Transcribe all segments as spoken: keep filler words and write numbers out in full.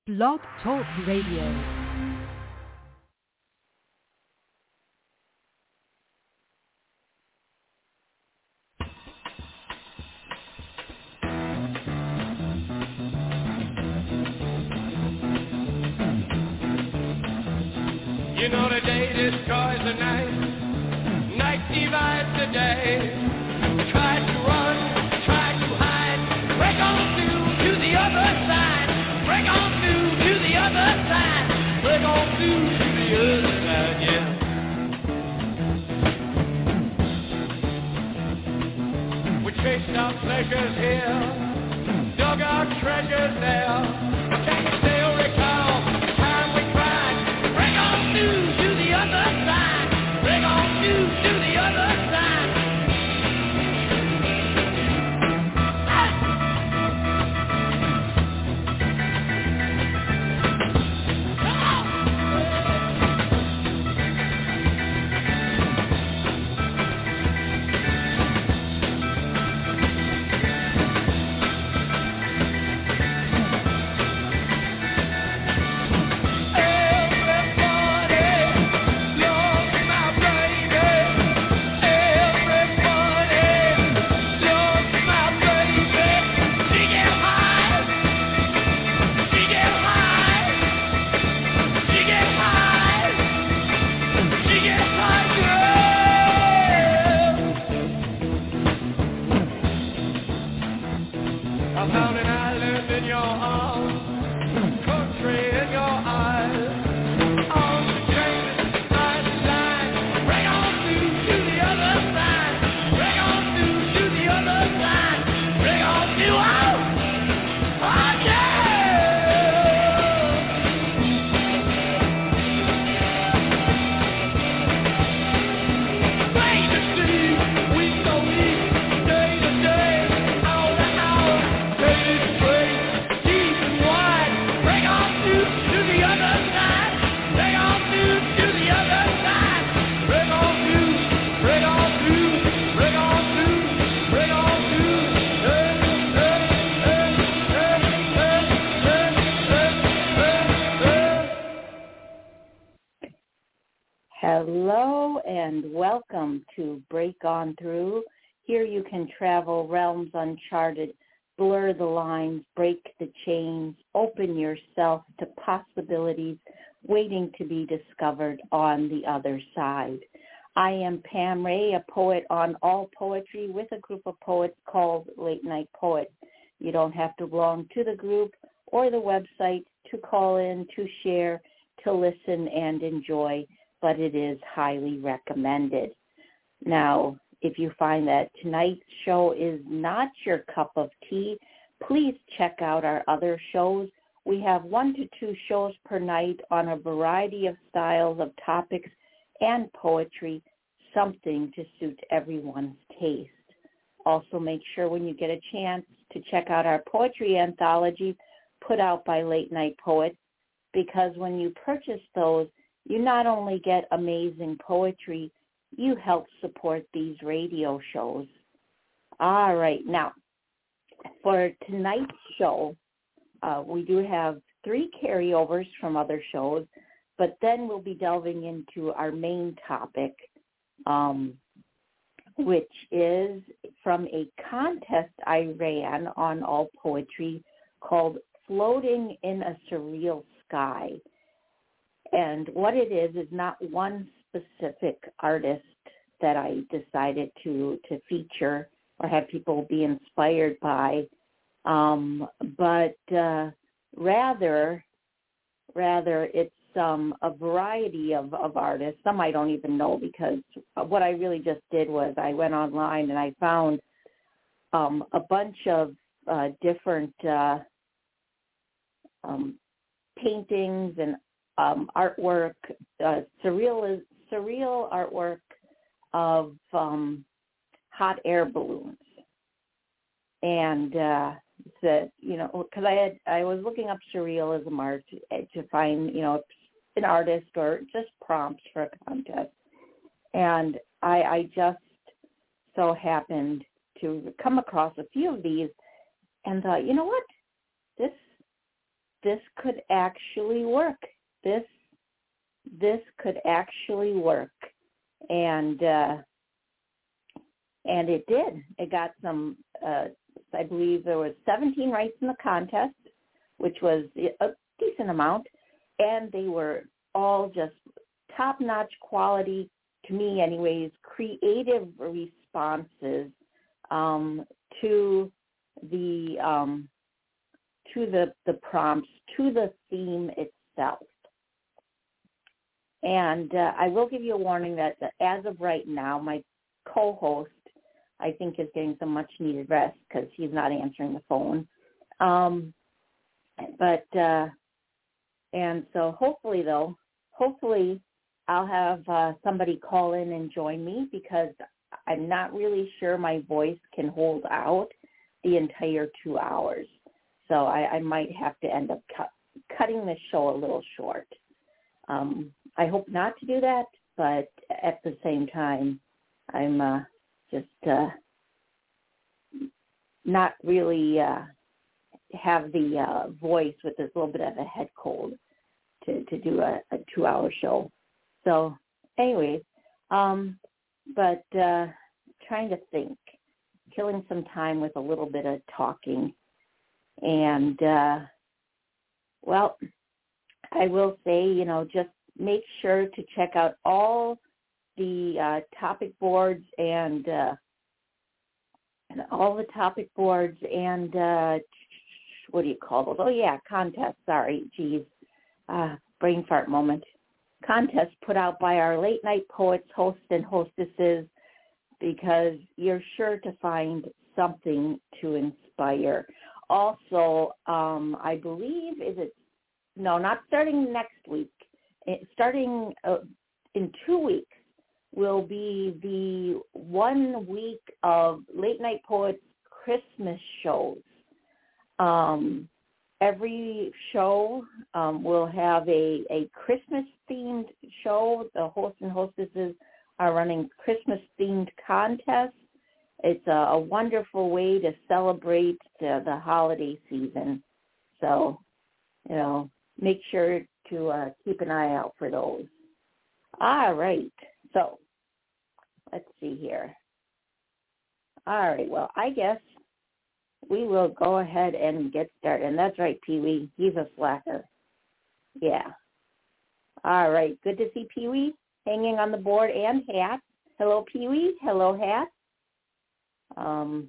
Blog Talk Radio. You know the day destroys the night, night divides the day. Try to run, try to hide, break on through to the other side, break on through to the other side, break on through to the other side, yeah. We chased our pleasures here, dug our treasures there, can you still recall the time we cried, break on through to the other side, break on through to the other side. Hello and welcome to Break On Through. Here you can travel realms uncharted, blur the lines, break the chains, open yourself to possibilities waiting to be discovered on the other side. I am Pam Ray, a poet on All Poetry with a group of poets called Late Night Poets. You don't have to belong to the group or the website to call in, to share, to listen and enjoy, but it is highly recommended. Now, if you find that tonight's show is not your cup of tea, please check out our other shows. We have one to two shows per night on a variety of styles of topics and poetry, something to suit everyone's taste. Also, make sure when you get a chance to check out our poetry anthology put out by Late Night Poets, because when you purchase those, you not only get amazing poetry, you help support these radio shows. All right. Now, for tonight's show, uh, we do have three carryovers from other shows, but then we'll be delving into our main topic, um, which is from a contest I ran on All Poetry called Floating in a Surreal Sky. And what it is is not one specific artist that I decided to, to feature or have people be inspired by, um, but uh, rather, rather it's um, a variety of, of artists. Some I don't even know, because what I really just did was I went online and I found um, a bunch of uh, different uh, um, paintings and Um, artwork, uh, surreal surreal artwork of um, hot air balloons, and uh, that you know, because I had I was looking up surrealism art to, to find you know an artist or just prompts for a contest, and I, I just so happened to come across a few of these, and thought, you know what, this this could actually work. This this could actually work. And uh, and it did. It got some, uh, I believe there was seventeen rights in the contest, which was a decent amount. And they were all just top-notch quality, to me anyways, creative responses um, to the um, to the, the prompts, to the theme itself. And uh, I will give you a warning that as of right now, my co-host, I think, is getting some much-needed rest because he's not answering the phone. Um, but, uh, and so hopefully, though, hopefully I'll have uh, somebody call in and join me, because I'm not really sure my voice can hold out the entire two hours. So I, I might have to end up cut, cutting the show a little short. Um, I hope not to do that, but at the same time, I'm uh, just uh, not really uh, have the uh, voice with this little bit of a head cold to, to do a, a two-hour show. So anyways, um, but uh, trying to think, killing some time with a little bit of talking. And, uh, well, I will say, you know, just make sure to check out all the uh, topic boards and, uh, and all the topic boards and, uh, what do you call those? Oh, yeah, contests. Sorry, geez. Uh, brain fart moment. Contests put out by our late night poets, hosts, and hostesses, because you're sure to find something to inspire. Also, um, I believe, is it, no, not starting next week, it, starting uh, in two weeks will be the one week of Late Night Poets Christmas shows. Um, every show um, will have a, a Christmas-themed show. The hosts and hostesses are running Christmas-themed contests. It's a, a wonderful way to celebrate the, the holiday season. So, you know, make sure to uh, keep an eye out for those. All right. So, let's see here. All right. Well, I guess we will go ahead and get started. And that's right, Pee-wee. He's a slacker. Yeah. All right. Good to see Pee-wee hanging on the board, and Hat. Hello, Pee-wee. Hello, Hat. Um,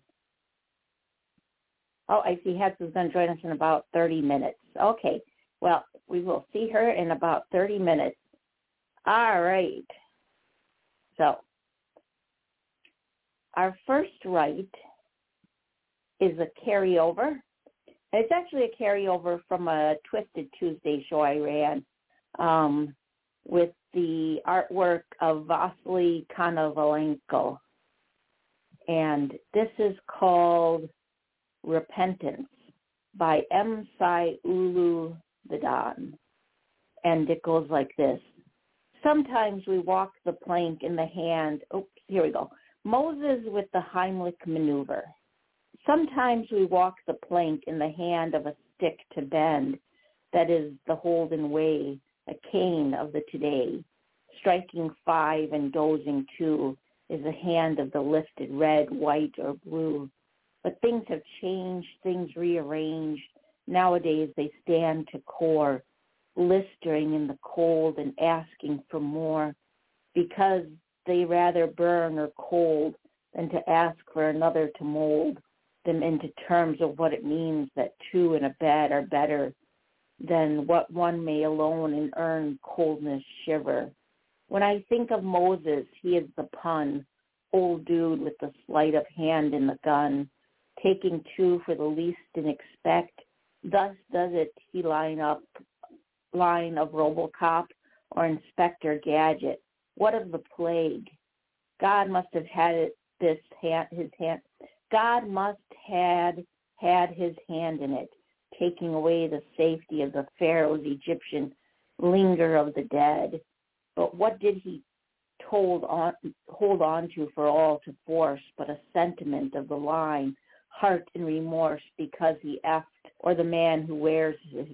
oh, I see Hats is going to join us in about thirty minutes. Okay. Well, we will see her in about thirty minutes. All right. So, our first right is a carryover. It's actually a carryover from a Twisted Tuesday show I ran um, with the artwork of Vasily Konovalenko. And this is called Repentance by M. Sai Ulu Vidan. And it goes like this. Sometimes we walk the plank in the hand. Oops, here we go. Moses with the Heimlich maneuver. Sometimes we walk the plank in the hand of a stick to bend, that is the Holden way, a cane of the today. Striking five and dozing two is the hand of the lifted red, white, or blue. But things have changed, things rearranged. Nowadays they stand to core, blistering in the cold and asking for more, because they rather burn or cold than to ask for another to mold them into terms of what it means that two in a bed are better than what one may alone in earned coldness shiver. When I think of Moses, he is the pun, old dude with the sleight of hand in the gun, taking two for the least and expect. Thus does it he line up, line of RoboCop or Inspector Gadget. What of the plague? God must have had it, this hand, his hand. God must had had his hand in it, taking away the safety of the Pharaoh's Egyptian linger of the dead. But what did he told on, hold on to for all to force but a sentiment of the line, heart and remorse, because he effed, or the man who wears his,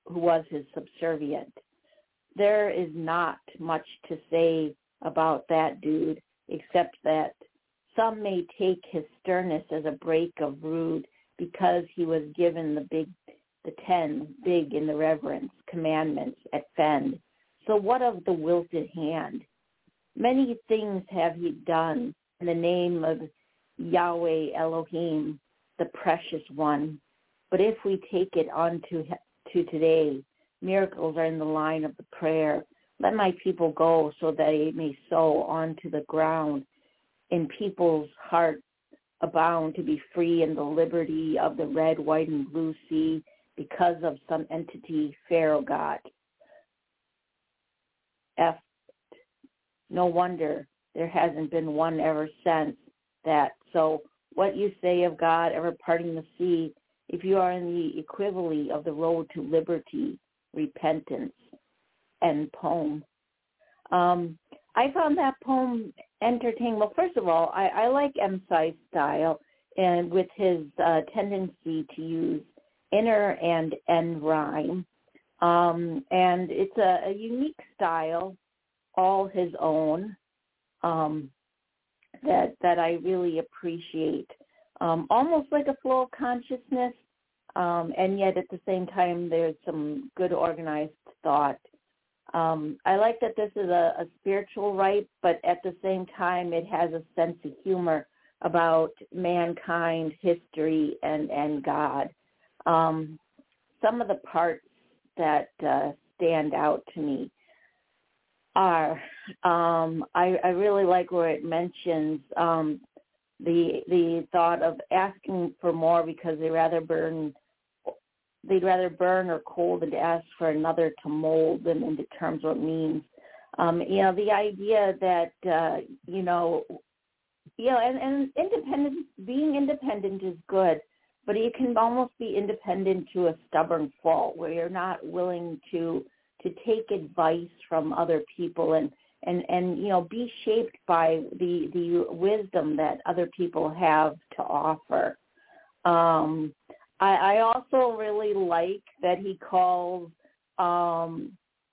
who was his subservient. There is not much to say about that dude, except that some may take his sternness as a break of rude because he was given the big, the ten, big in the reverence, commandments at Fend. So what of the wilted hand? Many things have he done in the name of Yahweh Elohim, the precious one. But if we take it on to, to today, miracles are in the line of the prayer. Let my people go so that they may sow onto the ground in people's hearts abound to be free in the liberty of the red, white, and blue sea because of some entity Pharaoh got. F. No wonder there hasn't been one ever since that. So what you say of God ever parting the sea, if you are in the equivalent of the road to liberty, repentance, and poem. Um, I found that poem entertaining. Well, first of all, I, I like M. Sai's style, and with his uh, tendency to use inner and end rhyme. Um, and it's a, a unique style, all his own, um, that that I really appreciate. Um, almost like a flow of consciousness, um, and yet at the same time there's some good organized thought. Um, I like that this is a, a spiritual rite, but at the same time it has a sense of humor about mankind, history, and, and God. Um, some of the parts that uh, stand out to me are, um, I, I really like where it mentions um, the the thought of asking for more because they rather burn they'd rather burn or cold than to ask for another to mold them into terms of what it means. Um, you know, the idea that uh, you know, you know, and, and independent being independent is good, but you can almost be independent to a stubborn fault where you're not willing to to take advice from other people and, and, and you know, be shaped by the, the wisdom that other people have to offer. Um, I, I also really like that he calls um,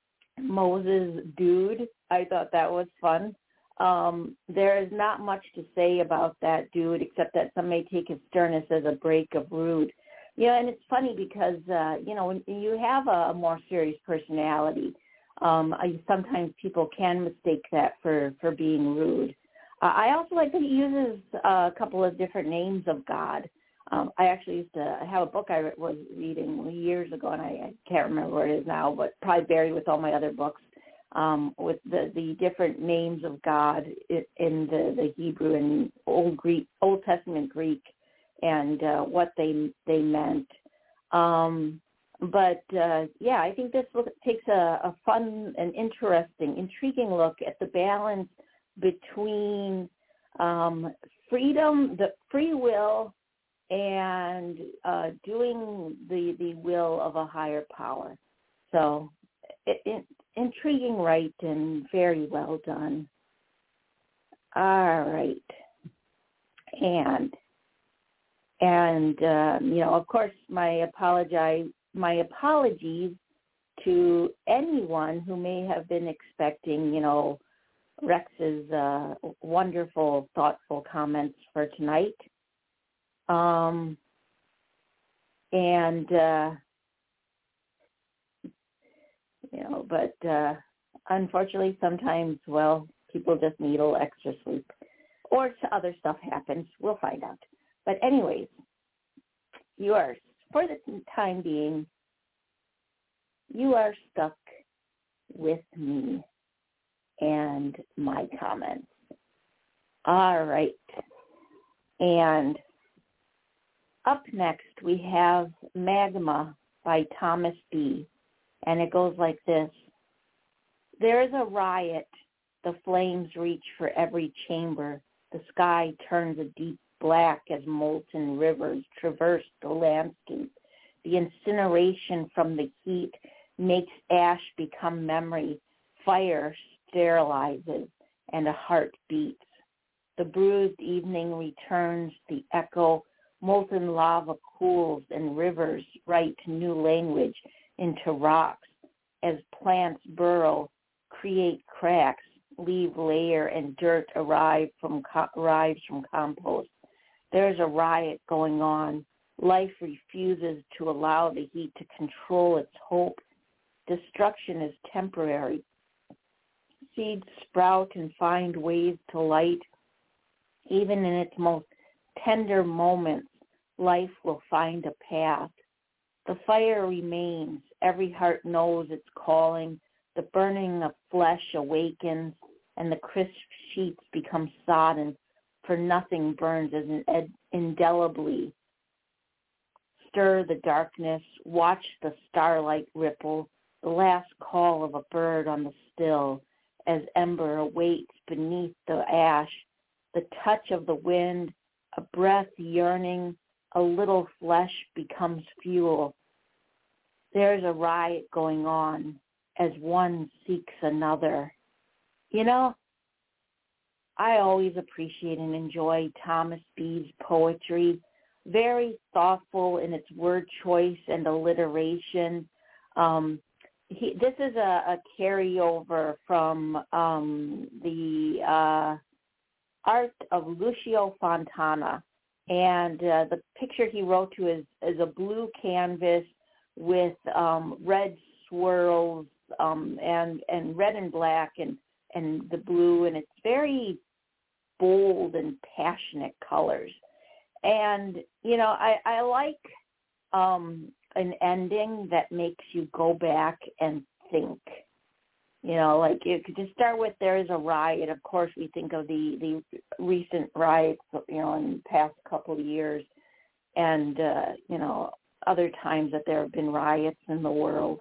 Moses dude. I thought that was fun. Um, there is not much to say about that dude except that some may take his sternness as a break of rude. You know, and it's funny because, uh, you know, when you have a more serious personality, um, I, sometimes people can mistake that for, for being rude. Uh, I also like that he uses uh, a couple of different names of God. Um, I actually used to have a book I was reading years ago, and I, I can't remember where it is now, but probably buried with all my other books, um, with the, the different names of God in the, the Hebrew and Old Greek, Old Testament Greek, and uh, what they they meant. Um, but, uh, yeah, I think this look, takes a, a fun and interesting, intriguing look at the balance between um, freedom, the free will, and uh, doing the, the will of a higher power. So it, it, intriguing, right, and very well done. All right. And... And, um, you know, of course, my apologize, my apologies to anyone who may have been expecting, you know, Rex's uh, wonderful, thoughtful comments for tonight. Um, and, uh, you know, but uh, unfortunately, sometimes, well, people just need a little extra sleep. Or other stuff happens. We'll find out. But anyways, you are, for the time being, you are stuck with me and my comments. All right. And up next, we have Magma by Thomas B. And it goes like this. There is a riot. The flames reach for every chamber. The sky turns a deep black as molten rivers traverse the landscape. The incineration from the heat makes ash become memory. Fire sterilizes, and a heart beats. The bruised evening returns, the echo. Molten lava cools, and rivers write new language. into rocks. As plants burrow, create cracks, leave layer, and dirt arrive from co- arrives from compost. There's a riot going on. Life refuses to allow the heat to control its hope. Destruction is temporary. Seeds sprout and find ways to light. Even in its most tender moments, life will find a path. The fire remains. Every heart knows its calling. The burning of flesh awakens, and the crisp sheets become sodden, for nothing burns as indelibly. Stir the darkness. Watch the starlight ripple, the last call of a bird on the still, as ember awaits beneath the ash, the touch of the wind, a breath yearning, a little flesh becomes fuel. There's a riot going on as one seeks another. You know, I always appreciate and enjoy Thomas Bede's poetry. Very thoughtful in its word choice and alliteration. Um, he, this is a, a carryover from um, the uh, art of Lucio Fontana. And uh, the picture he wrote to is, is a blue canvas with um, red swirls um, and, and red and black and, and the blue. And it's very bold and passionate colors. And, you know, I, I like um, an ending that makes you go back and think. You know, like you could just start with there is a riot. Of course, we think of the, the recent riots, you know, in the past couple of years and, uh, you know, other times that there have been riots in the world.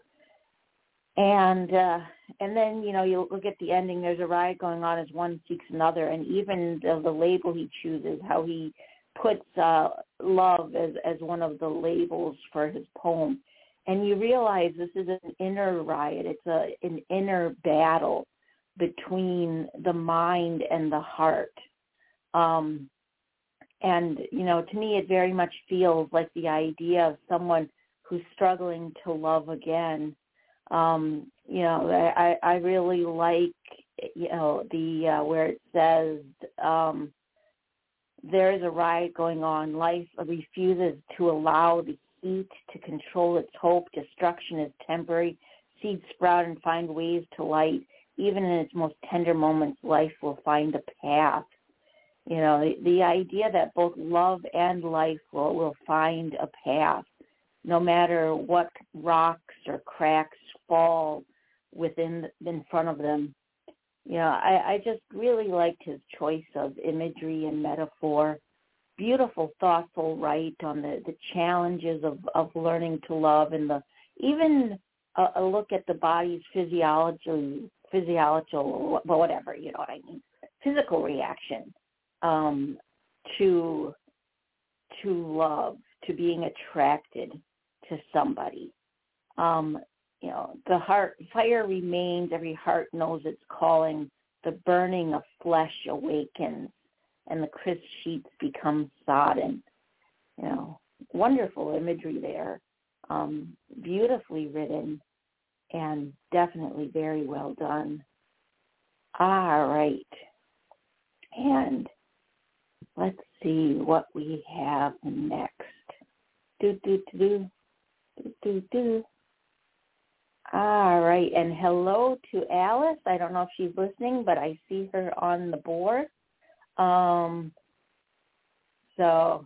And uh, and then, you know, you look at the ending, there's a riot going on as one seeks another. And even the, the label he chooses, how he puts uh, love as, as one of the labels for his poem. And you realize this is an inner riot. It's a, an inner battle between the mind and the heart. Um, and, you know, to me, it very much feels like the idea of someone who's struggling to love again. Um, you know, I, I really like, you know, the uh, where it says, um, there is a riot going on. Life refuses to allow the heat to control its hope. Destruction is temporary. Seeds sprout and find ways to light. Even in its most tender moments, life will find a path. You know, the, the idea that both love and life will, will find a path, no matter what rocks or cracks fall within in front of them. You know, I, I just really liked his choice of imagery and metaphor. Beautiful, thoughtful write on the, the challenges of, of learning to love and the even a, a look at the body's physiology, physiological, well, whatever, you know what I mean, physical reaction um, to to love, to being attracted to somebody. Um, you know, the heart, fire remains, every heart knows its calling, the burning of flesh awakens, and the crisp sheets become sodden. You know, wonderful imagery there, um, beautifully written, and definitely very well done. All right. And let's see what we have next. Do, do, do, do, do, do, do. All right, and hello to Alice. I don't know if she's listening, but I see her on the board. Um, so,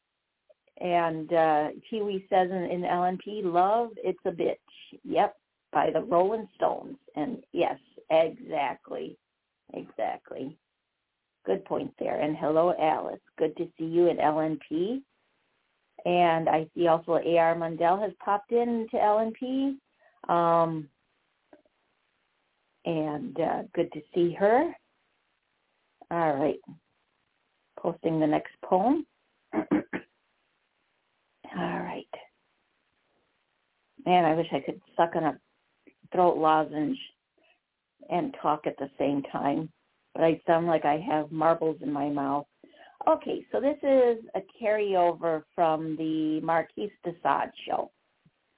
and uh, Kiwi says in, in L N P, love, it's a bitch. Yep, by the Rolling Stones. And yes, exactly, exactly. Good point there. And hello, Alice. Good to see you at L N P. And I see also A R Mundell has popped in to L N P. Um, and uh, good to see her. All right. Posting the next poem. All right. Man, I wish I could suck on a throat lozenge and talk at the same time, but I sound like I have marbles in my mouth. Okay, so this is a carryover from the Marquis de Sade show.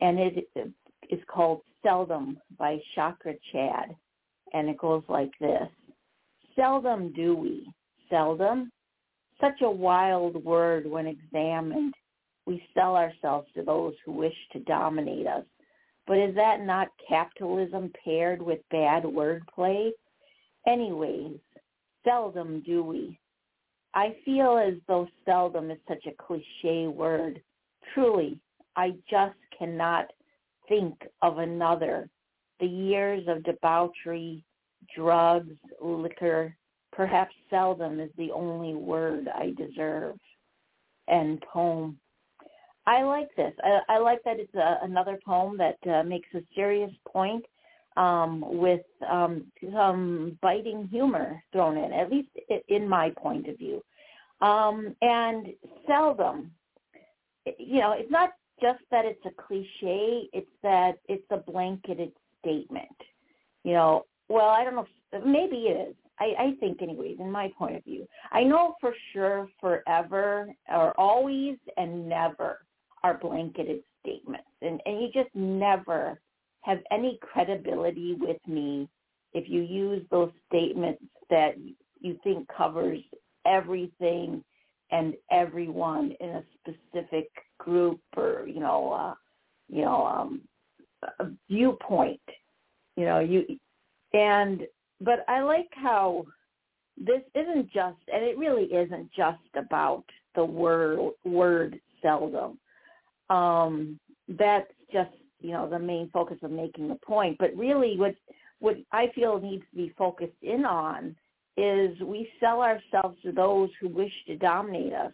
and it is called Seldom by Chakra Chad, and it goes like this. Seldom do we, seldom, such a wild word when examined. We sell ourselves to those who wish to dominate us. But is that not capitalism paired with bad wordplay? Anyways, seldom do we. I feel as though seldom is such a cliche word. Truly, I just cannot think of another. The years of debauchery, drugs, liquor, perhaps seldom is the only word I deserve. End poem. I like this. I, I like that it's a, another poem that uh, makes a serious point um, with um, some biting humor thrown in, at least in my point of view. Um, and seldom, you know, it's not just that it's a cliche, it's that it's a blanketed statement. You know, well, I don't know, if, maybe it is. I, I think anyways, in my point of view. I know for sure forever or always and never are blanketed statements. And, and you just never have any credibility with me if you use those statements that you think covers everything and everyone in a specific group or, you know, uh, you know, um, a viewpoint, you know, you, and, but I like how this isn't just, and it really isn't just about the word, word seldom. Um, that's just, you know, the main focus of making the point. But really what what I feel needs to be focused in on is we sell ourselves to those who wish to dominate us.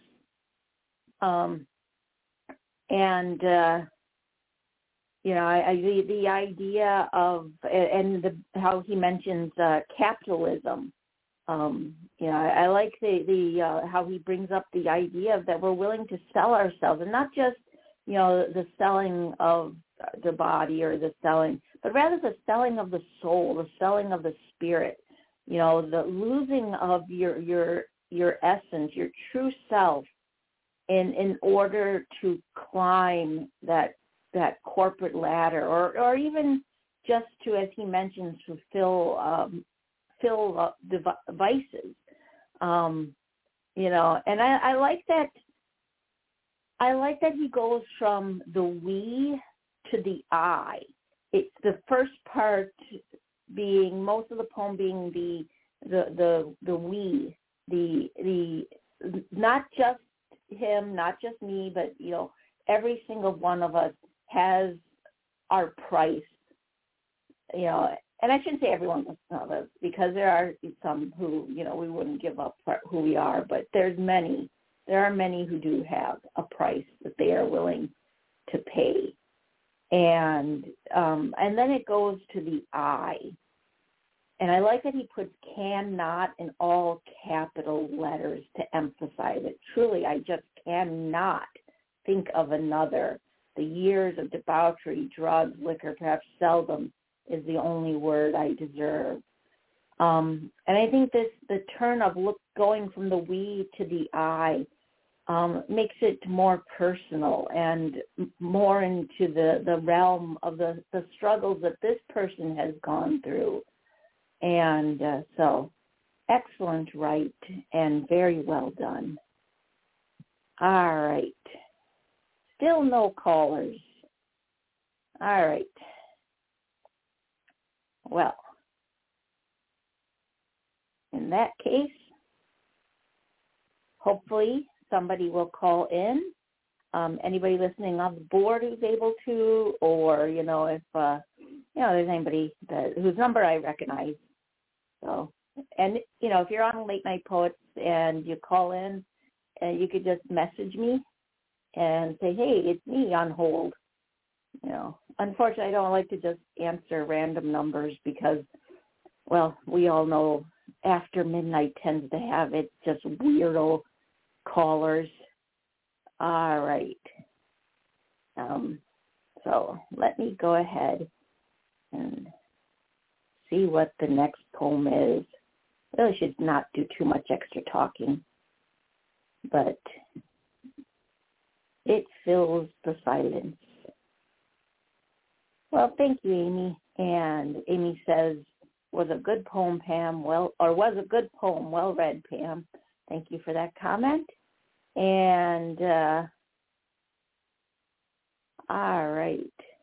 Um, and, uh, you know, I, I, the, the idea of, and the, how he mentions uh, capitalism, um, you know, I, I like the, the uh, how he brings up the idea of that we're willing to sell ourselves, and not just, you know, the selling of the body or the selling, but rather the selling of the soul, the selling of the spirit, you know, the losing of your your your essence, your true self, in in order to climb that that corporate ladder, or or even just to, as he mentions, to fill um, fill up devices, um, you know, and I, I like that. I like that he goes from the we to the I. It's the first part being, most of the poem being the the the, the we, the the not just him, not just me, but, you know, every single one of us has our price, you know, and I shouldn't say everyone of us, because there are some who, you know, we wouldn't give up who we are, but there's many. There are many who do have a price that they are willing to pay. And um, and then it goes to the I. And I like that he puts cannot in all capital letters to emphasize it. Truly, I just cannot think of another. The years of debauchery, drugs, liquor, perhaps seldom is the only word I deserve. Um, and I think this the turn of look going from the we to the I Um, makes it more personal and more into the, the realm of the, the struggles that this person has gone through. And uh, so, excellent right, and very well done. All right. Still no callers. All right. Well, in that case, hopefully somebody will call in. Um, anybody listening on the board who's able to, or, you know, if, uh, you know, there's anybody that, whose number I recognize. So, and, you know, if you're on Late Night Poets and you call in, uh, you could just message me and say, hey, it's me on hold. You know, unfortunately, I don't like to just answer random numbers because, well, we all know after midnight tends to have it just weirdo callers. All right. Um, so let me go ahead and see what the next poem is. I really should not do too much extra talking, but it fills the silence. Well, thank you, Amy. And Amy says, was a good poem, Pam. Well, or was a good poem. Well read, Pam. Thank you for that comment. And uh, all right.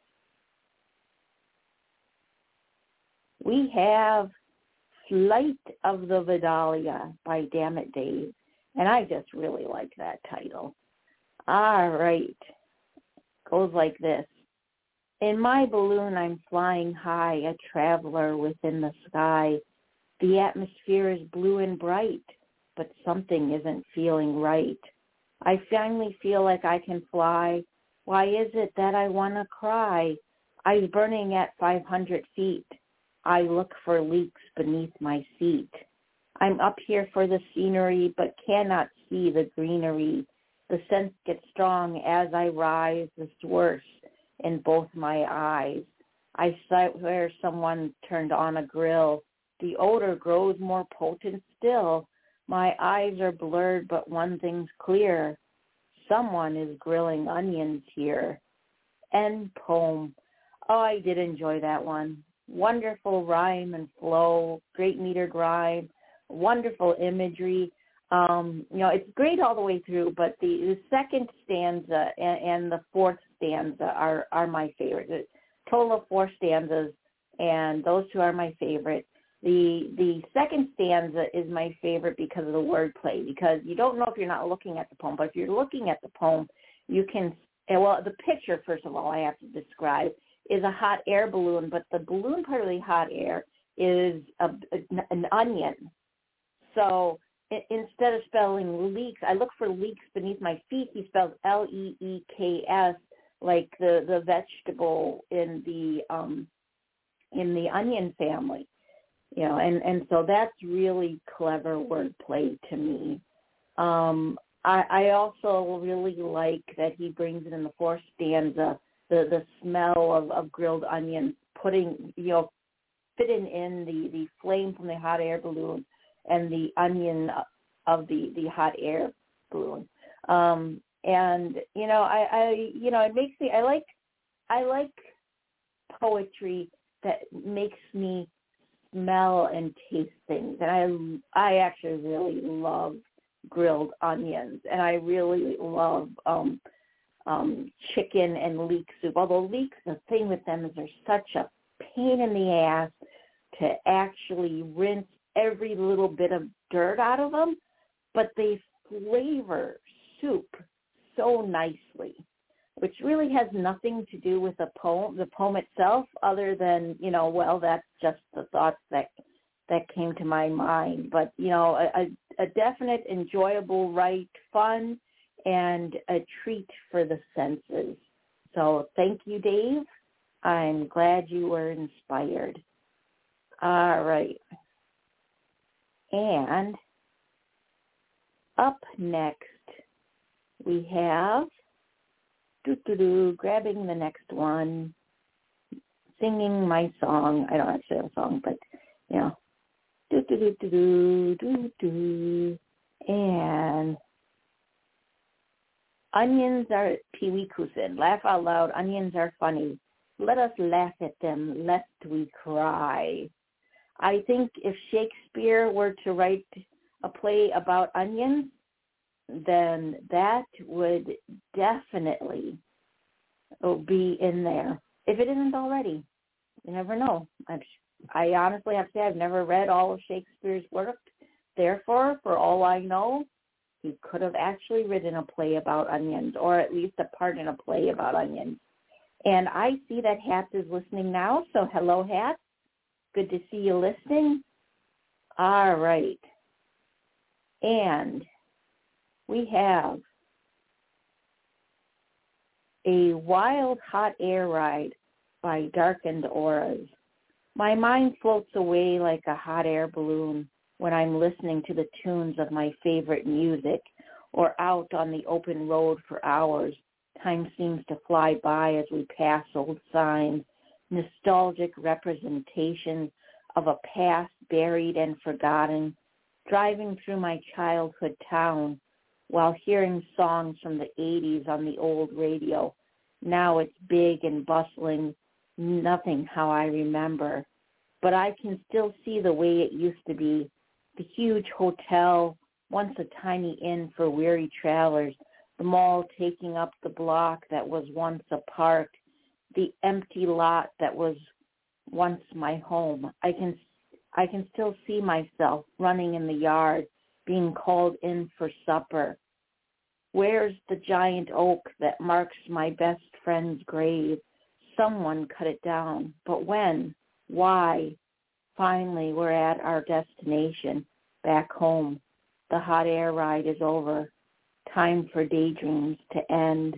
We have Flight of the Vidalia by Dammit Dave. And I just really like that title. All right. Goes like this. In my balloon, I'm flying high, a traveler within the sky. The atmosphere is blue and bright, but something isn't feeling right. I finally feel like I can fly. Why is it that I want to cry? I'm burning at five hundred feet. I look for leaks beneath my seat. I'm up here for the scenery, but cannot see the greenery. The sense gets strong as I rise, it's worse in both my eyes. I swear someone turned on a grill. The odor grows more potent still. My eyes are blurred, but one thing's clear. Someone is grilling onions here. End poem. Oh, I did enjoy that one. Wonderful rhyme and flow, great metered rhyme, wonderful imagery. Um, you know, it's great all the way through, but the, the second stanza and, and the fourth stanza are, are my favorite. The total of four stanzas, and those two are my favorite. The the second stanza is my favorite because of the wordplay, because you don't know if you're not looking at the poem, but if you're looking at the poem, you can, well, the picture, first of all, I have to describe, is a hot air balloon, but the balloon part of the hot air is a, an onion. So instead of spelling leeks, I look for leeks beneath my feet. He spells L E E K S, like the, the vegetable in the um, in the onion family, you know. And, and so that's really clever wordplay to me. Um, I, I also really like that he brings it in the fourth stanza, the the smell of, of grilled onions, putting you know fitting in the, the flame from the hot air balloon and the onion of the, the hot air balloon. Um, and, you know, I, I, you know, it makes me, I like, I like poetry that makes me smell and taste things. And I, I actually really love grilled onions, and I really love um, um, chicken and leek soup. Although leeks, the thing with them is they're such a pain in the ass to actually rinse every little bit of dirt out of them, but they flavor soup so nicely, which really has nothing to do with the poem, the poem itself, other than, you know, well, that's just the thoughts that that came to my mind. But, you know, a, a definite, enjoyable write, fun, and a treat for the senses. So thank you, Dave. I'm glad you were inspired. All right. And up next, we have, doo-doo-doo, grabbing the next one, singing my song. I don't actually have a song, but, you know, doo-doo-doo-doo-doo-doo. And onions are, Pee Wee Kusin, laugh out loud, onions are funny. Let us laugh at them, lest we cry. I think if Shakespeare were to write a play about onions, then that would definitely be in there, if it isn't already. You never know. I'm, I honestly have to say I've never read all of Shakespeare's work. Therefore, for all I know, he could have actually written a play about onions, or at least a part in a play about onions. And I see that Hats is listening now, so hello, Hats. Good to see you listening. All right. And we have a wild hot air ride by Darkened Auras. My mind floats away like a hot air balloon when I'm listening to the tunes of my favorite music, or out on the open road for hours. Time seems to fly by as we pass old signs, nostalgic representation of a past buried and forgotten, driving through my childhood town while hearing songs from the eighties on the old radio. Now it's big and bustling, nothing how I remember. But I can still see the way it used to be. The huge hotel, once a tiny inn for weary travelers, the mall taking up the block that was once a park, the empty lot that was once my home. I can I can still see myself running in the yard, being called in for supper. Where's the giant oak that marks my best friend's grave? Someone cut it down, but when? Why? Finally, we're at our destination, back home. The hot air ride is over. Time for daydreams to end.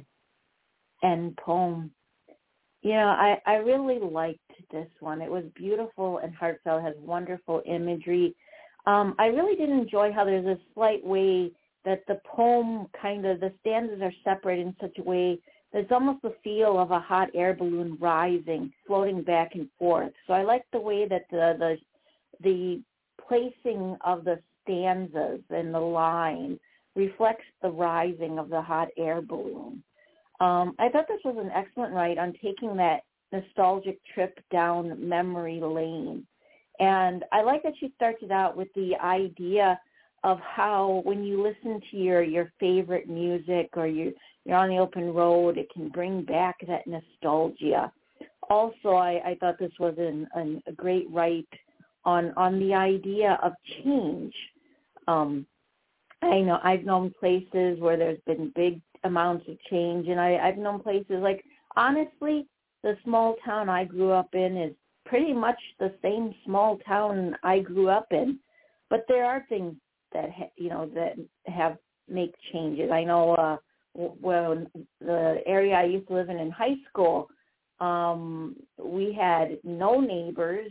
End poem. You know, I, I really liked this one. It was beautiful and heartfelt, has wonderful imagery. Um, I really did enjoy how there's a slight way that the poem kind of, the stanzas are separated in such a way that it's almost the feel of a hot air balloon rising, floating back and forth. So I like the way that the the, the placing of the stanzas and the line reflects the rising of the hot air balloon. Um, I thought this was an excellent write on taking that nostalgic trip down memory lane. And I like that she starts it out with the idea of how when you listen to your, your favorite music or you, you're on the open road, it can bring back that nostalgia. Also, I, I thought this was an, an, a great write on, on the idea of change. Um, I know I've known places where there's been big amounts of change, and I, I've known places like, honestly, the small town I grew up in is pretty much the same small town I grew up in, but there are things that ha- you know that have make changes. I know uh, when the area I used to live in in high school, um, we had no neighbors,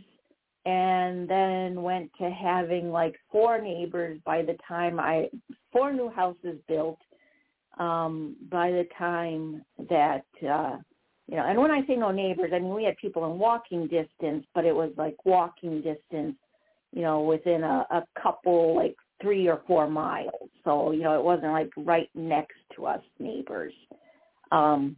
and then went to having like four neighbors by the time I four new houses built. Um, by the time that uh, you know, and when I say no neighbors, I mean we had people in walking distance, but it was like walking distance, you know, within a, a couple like three or four miles. So, you know, it wasn't like right next to us neighbors. Um,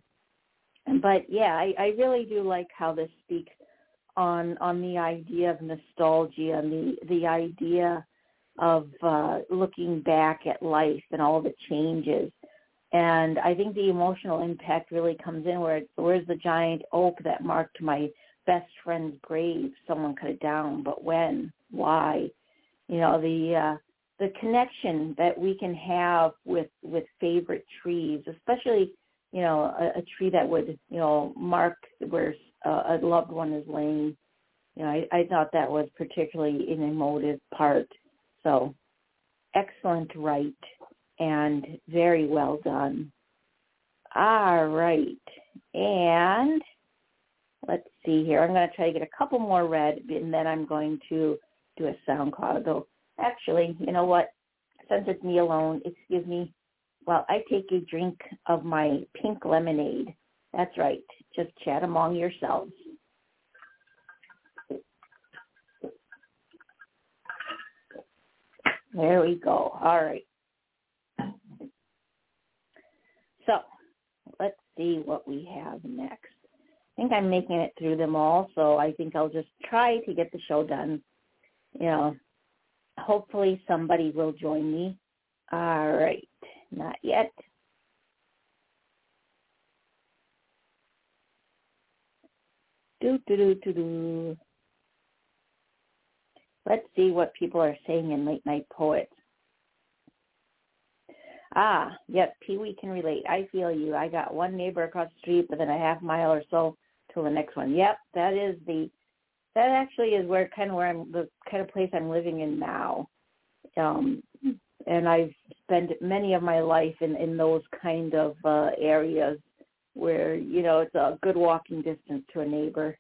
but yeah, I, I really do like how this speaks on on the idea of nostalgia and the, the idea of uh, looking back at life and all the changes. And I think the emotional impact really comes in where it's, where's the giant oak that marked my best friend's grave? Someone cut it down, but when? Why? You know, the uh, the connection that we can have with, with favorite trees, especially, you know, a, a tree that would, you know, mark where uh, a loved one is laying. You know, I, I thought that was particularly an emotive part. So, excellent write. And very well done. All right. And let's see here. I'm going to try to get a couple more read, and then I'm going to do a sound cloud. Though, actually, you know what? Since it's me alone, excuse me, while I take a drink of my pink lemonade. That's right. Just chat among yourselves. There we go. All right. So let's see what we have next. I think I'm making it through them all, so I think I'll just try to get the show done. You know, hopefully somebody will join me. All right. Not yet. Do, do, do, do, do. Let's see what people are saying in Late Night Poets. Ah, yep, Pee-wee can relate. I feel you. I got one neighbor across the street, but then a half mile or so till the next one. Yep, that is the, that actually is where kind of where I'm, the kind of place I'm living in now. Um, and I've spent many of my life in, in those kind of uh, areas where, you know, it's a good walking distance to a neighbor.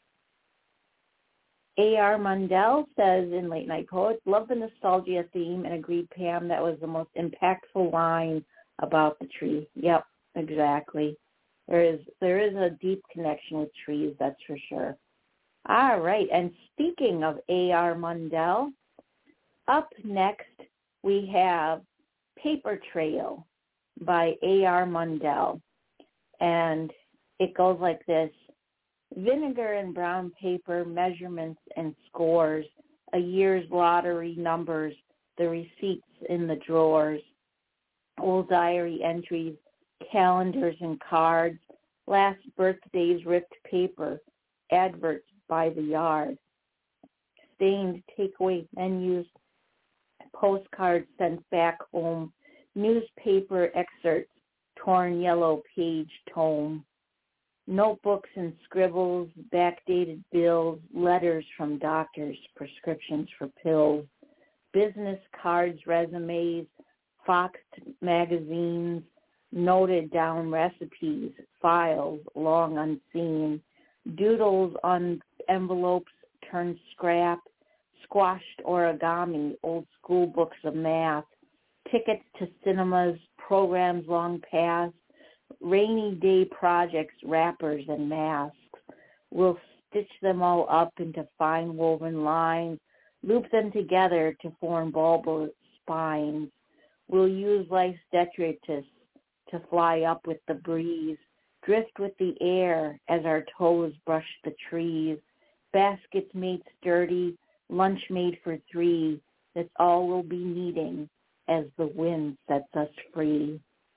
A R Mundell says in Late Night Poets, love the nostalgia theme and agreed, Pam, that was the most impactful line about the tree. Yep, exactly. There is there is a deep connection with trees, that's for sure. All right, and speaking of A R Mundell, up next we have Paper Trail by A R Mundell. And it goes like this. vinegar and brown paper, measurements and scores, a year's lottery numbers, the receipts in the drawers, old diary entries, calendars and cards, last birthday's ripped paper, adverts by the yard, stained takeaway menus, postcards sent back home, newspaper excerpts, torn yellow page tome, notebooks and scribbles, backdated bills, letters from doctors, prescriptions for pills, business cards, resumes, Fox magazines, noted down recipes, files long unseen, doodles on envelopes turned scrap, squashed origami, old school books of math, tickets to cinemas, programs long past, rainy day projects, wrappers, and masks. We'll stitch them all up into fine woven lines, loop them together to form bulbous spines. We'll use life's detritus to fly up with the breeze, drift with the air as our toes brush the trees, baskets made sturdy, lunch made for three, that's all we'll be needing as the wind sets us free.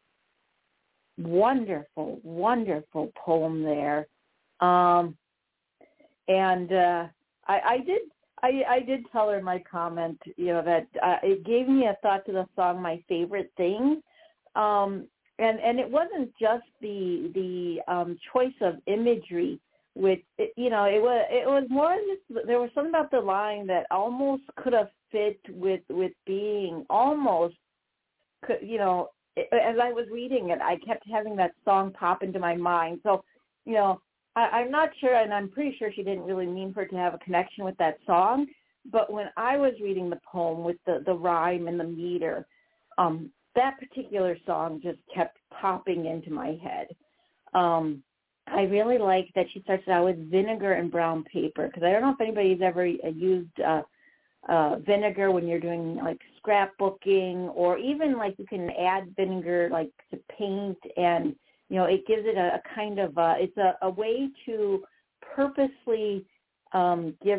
Wonderful, wonderful poem there. Um, and uh, I, I did I, I did tell her in my comment, you know, that uh, it gave me a thought to the song My Favorite Thing. Um, and, and it wasn't just the the um, choice of imagery, which, it, you know, it was it was more just, there was something about the line that almost could have fit with, with being almost, you know, as I was reading it, I kept having that song pop into my mind. So, you know, I, I'm not sure, and I'm pretty sure she didn't really mean for it to have a connection with that song. But when I was reading the poem with the, the rhyme and the meter, um, that particular song just kept popping into my head. Um, I really like that she starts out with vinegar and brown paper, because I don't know if anybody's ever used uh, uh, vinegar when you're doing like scrapbooking, or even like you can add vinegar like to paint, and you know it gives it a, a kind of a, it's a, a way to purposely um, give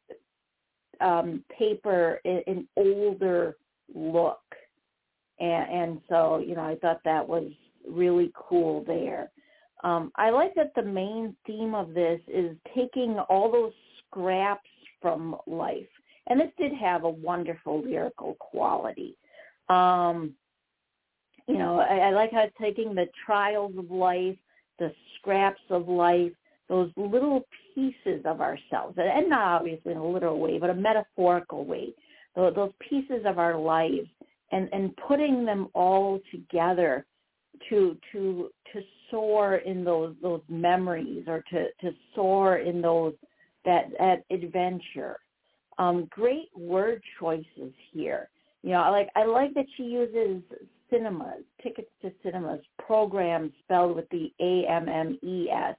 um, paper an, an older look, and, and so you know I thought that was really cool there. Um, I like that the main theme of this is taking all those scraps from life. And this did have a wonderful lyrical quality. Um, you know, I, I like how it's taking the trials of life, the scraps of life, those little pieces of ourselves, and not obviously in a literal way, but a metaphorical way, those, those pieces of our lives, and, and putting them all together to to to soar in those those memories, or to, to soar in those that that adventure. Um, great word choices here. You know, I like I like that she uses cinemas, tickets to cinemas, programs spelled with the A M M E S.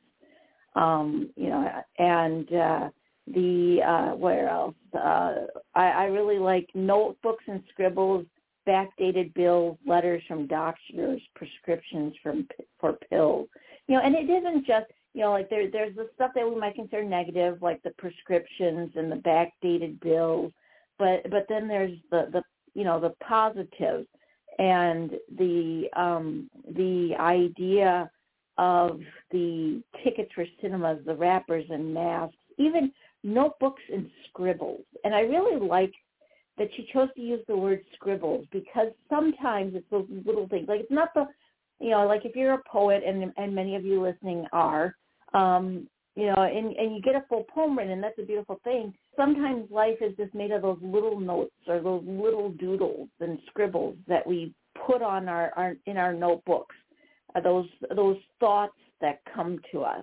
Um, you know, and uh, the uh, where else? Uh, I, I really like notebooks and scribbles, backdated bills, letters from doctors, prescriptions from for pills. You know, and it isn't just, you know, like there, there's the stuff that we might consider negative, like the prescriptions and the backdated bills, but but then there's the, the you know the positives, and the um, the idea of the tickets for cinemas, the wrappers and masks, even notebooks and scribbles. And I really like that she chose to use the word scribbles, because sometimes it's those little things. Like it's not the, you know, like if you're a poet, and and many of you listening are, um, you know, and, and you get a full poem written, and that's a beautiful thing. Sometimes life is just made of those little notes, or those little doodles and scribbles that we put on our, our in our notebooks, uh, those those thoughts that come to us.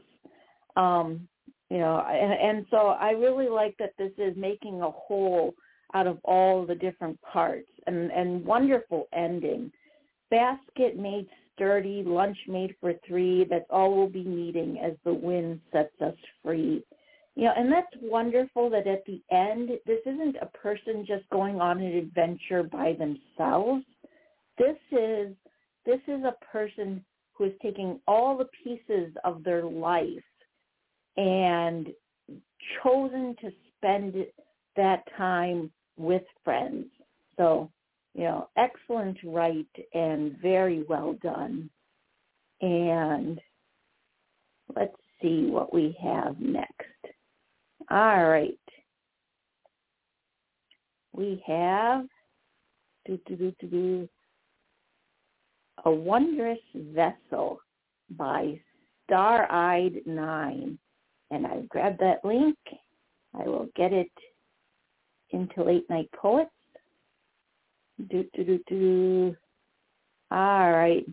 Um, you know, and, and so I really like that this is making a whole out of all the different parts, and, and wonderful ending. Basket made sturdy, lunch made for three, that's all we'll be needing as the wind sets us free. You know, and that's wonderful that at the end, this isn't a person just going on an adventure by themselves. This is, this is a person who is taking all the pieces of their life and chosen to spend that time with friends. So, you know, excellent write and very well done. And let's see what we have next. All right. We have do, do, do, do, do, A Wondrous Vessel by Star-Eyed Nine. And I've grabbed that link. I will get it into Late Night Poets. Do, do, do, do. All right.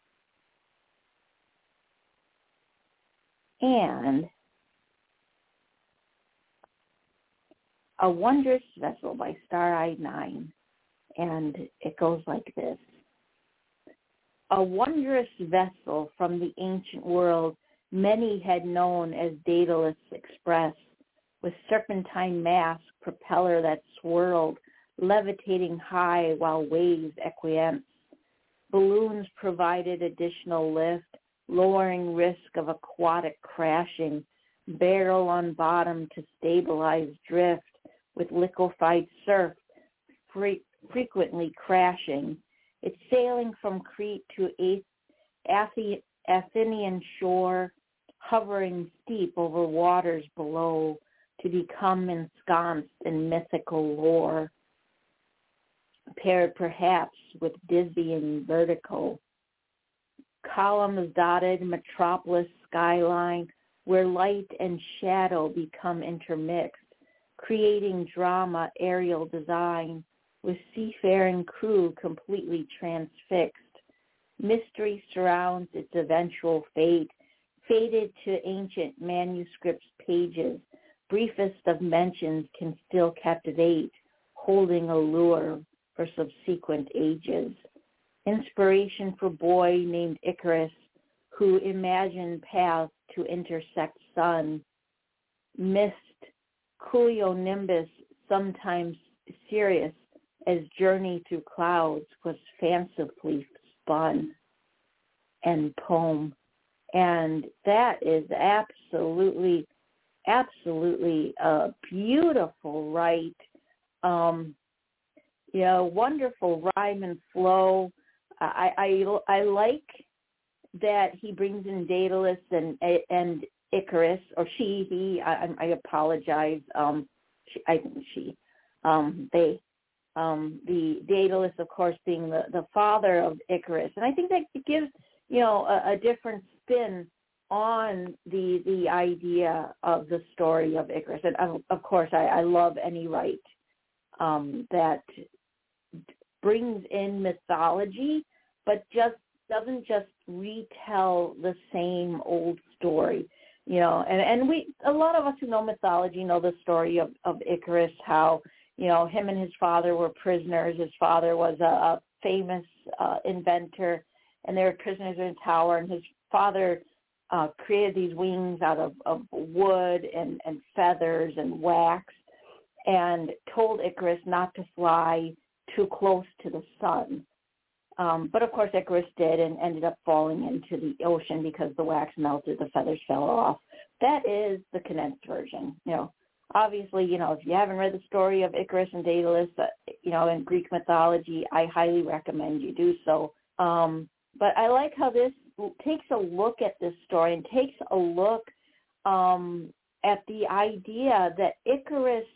And A Wondrous Vessel by Star-Eyed Nine. And it goes like this. A wondrous vessel from the ancient world many had known as Daedalus Express, with serpentine mast, propeller that swirled, levitating high while waves acquiesced. Balloons provided additional lift, lowering risk of aquatic crashing, barrel on bottom to stabilize drift, with liquefied surf fre- frequently crashing. It's sailing from Crete to Ath- Athenian shore, hovering steep over waters below to become ensconced in mythical lore, paired perhaps with dizzying vertigo. Columns dotted metropolis skyline where light and shadow become intermixed, creating drama aerial design with seafaring crew completely transfixed. Mystery surrounds its eventual fate, fated to ancient manuscripts pages. Briefest of mentions can still captivate, holding a lure for subsequent ages. Inspiration for boy named Icarus, who imagined paths to intersect sun. Mist, cumulonimbus, sometimes serious, as journey through clouds was fancifully spun. And poem. And that is absolutely, absolutely a beautiful write. Um, you know, wonderful rhyme and flow. I, I, I like that he brings in Daedalus and and Icarus, or she, he, I, I apologize, um, she, I think she, um, they, um, the Daedalus, of course, being the, the father of Icarus. And I think that it gives, you know, a, a different spin on the the idea of the story of Icarus. And of, of course, I, I love any write um, that brings in mythology, but just doesn't just retell the same old story. You know, and, and we, a lot of us who know mythology know the story of, of Icarus, how, you know, him and his father were prisoners. His father was a, a famous uh, inventor, and they were prisoners in a tower, and his father uh, created these wings out of, of wood and, and feathers and wax, and told Icarus not to fly too close to the sun. Um, but, of course, Icarus did and ended up falling into the ocean because the wax melted, the feathers fell off. That is the condensed version. You know, obviously, you know, if you haven't read the story of Icarus and Daedalus, uh, you know, in Greek mythology, I highly recommend you do so. Um, but I like how this takes a look at this story and takes a look um, at the idea that Icarus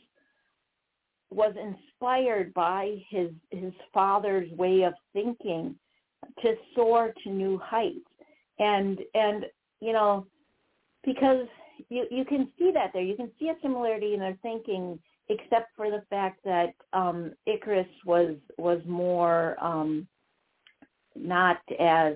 was inspired by his his father's way of thinking to soar to new heights. And, and you know, because you, you can see that there. You can see a similarity in their thinking, except for the fact that um, Icarus was was more um, not as,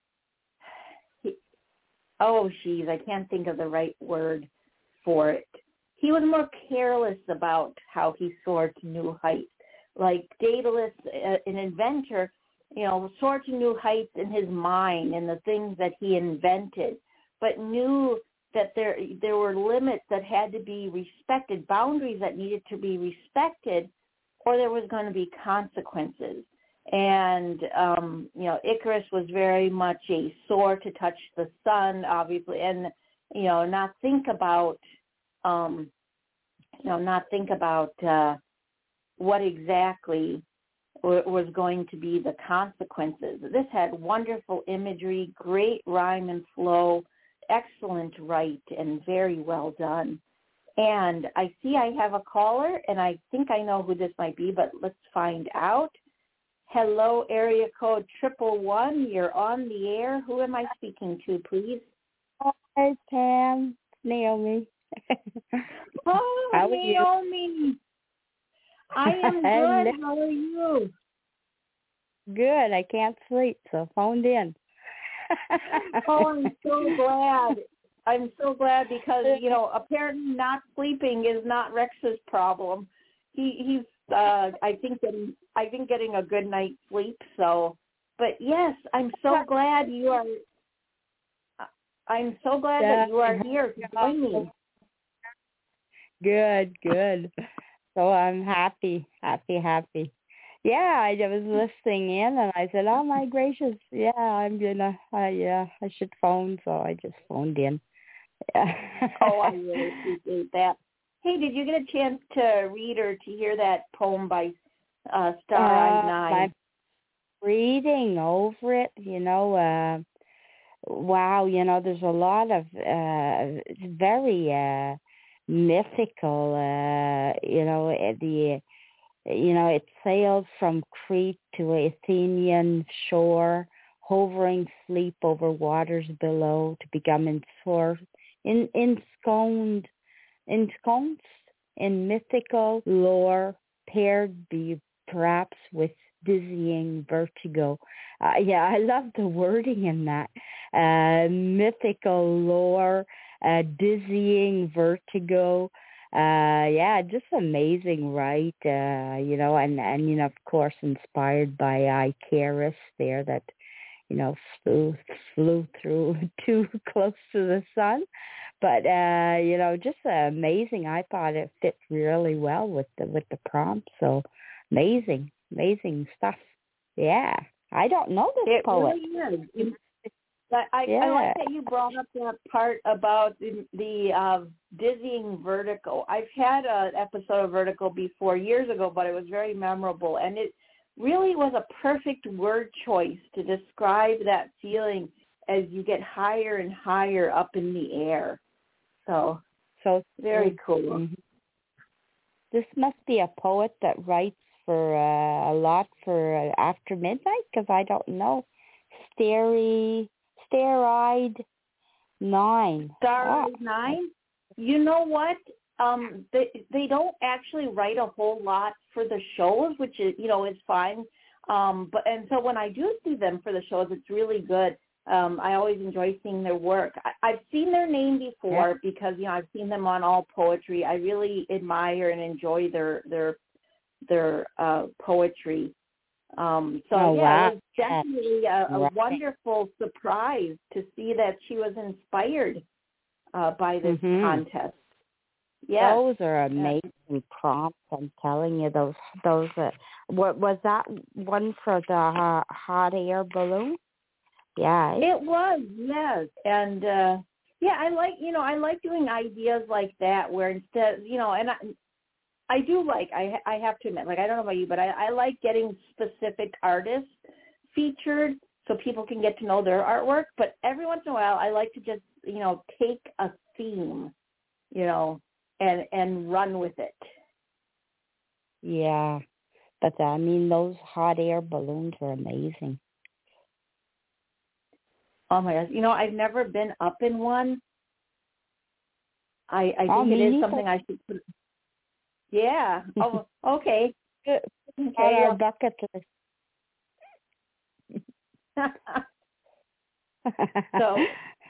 he, oh, geez, I can't think of the right word for it. He was more careless about how he soared to new heights. Like Daedalus, uh, an inventor, you know, soared to new heights in his mind and the things that he invented, but knew that there there were limits that had to be respected, boundaries that needed to be respected, or there was going to be consequences. And, um, you know, Icarus was very much a soar to touch the sun, obviously, and you know, not think about, um, you know, not think about uh, what exactly w- was going to be the consequences. This had wonderful imagery, great rhyme and flow, excellent write, and very well done. And I see I have a caller, and I think I know who this might be, but let's find out. Hello, area code triple one. You're on the air. Who am I speaking to, please? Hi, Pam. Naomi. Oh, How are you? Naomi. I am good. How are you? Good. I can't sleep, so phoned in. Oh, I'm so glad. I'm so glad because, you know, apparently not sleeping is not Rex's problem. He he's uh I think getting I think getting a good night's sleep. So, but yes, I'm so glad you are. I'm so glad that you are here to join me. Good, good. So I'm happy, happy, happy. Yeah, I was listening in, and I said, "Oh my gracious, yeah, I'm gonna, uh, yeah, I should phone." So I just phoned in. Yeah. Oh, I really appreciate that. Hey, did you get a chance to read or to hear that poem by uh, Star-Eyed uh, Nine? I'm reading over it, you know. Uh, wow, you know, there's a lot of uh, very uh, mythical, uh, you know, uh, the, you know, it sailed from Crete to Athenian shore, hovering sleep over waters below to become ensor- in, ensconced, ensconced in mythical lore, paired be perhaps with dizzying vertigo. Uh, yeah, I love the wording in that. Uh, mythical lore, uh, dizzying vertigo. Uh, yeah, just amazing, right? Uh, you know, and, and, you know, of course, inspired by Icarus there that, you know, flew, flew through too close to the sun. But, uh, you know, just uh, amazing. I thought it fit really well with the, with the prompt. So amazing, amazing stuff. Yeah. I don't know this it poet. Really is. I, I, Yeah. I like that you brought up that part about the, the uh, dizzying vertigo. I've had an episode of Vertigo before years ago, but it was very memorable. And it really was a perfect word choice to describe that feeling as you get higher and higher up in the air. So, So very cool. Mm-hmm. This must be a poet that writes for uh, a lot for uh, after midnight, because I don't know. Starry, Star-Eyed Nine. Star-Eyed Oh. Nine? You know what? Um, they they don't actually write a whole lot for the shows, which is, you know, is fine. Um, but and so when I do see them for the shows, it's really good. Um, I always enjoy seeing their work. I, I've seen their name before yeah. because, you know, I've seen them on All Poetry. I really admire and enjoy their their their uh, poetry. Um, so, oh, yeah, wow. it was definitely a, a right. wonderful surprise to see that she was inspired uh, by this mm-hmm. contest. Yeah, those are amazing yeah. prompts. I'm telling you, those those. Uh, what was that one for the uh, hot air balloon? Yeah, it was. Yes, and uh, yeah, I like you know I like doing ideas like that where instead you know and I, I do like I I have to admit like I don't know about you, but I, I like getting specific artists featured so people can get to know their artwork. But every once in a while, I like to just you know take a theme, you know, and and run with it. Yeah, but I mean those hot air balloons are amazing. Oh my gosh! You know, I've never been up in one. I, I oh, think it is neither. something I should put. Yeah. Oh, okay. Good. Okay. On our Yeah. bucket list. So,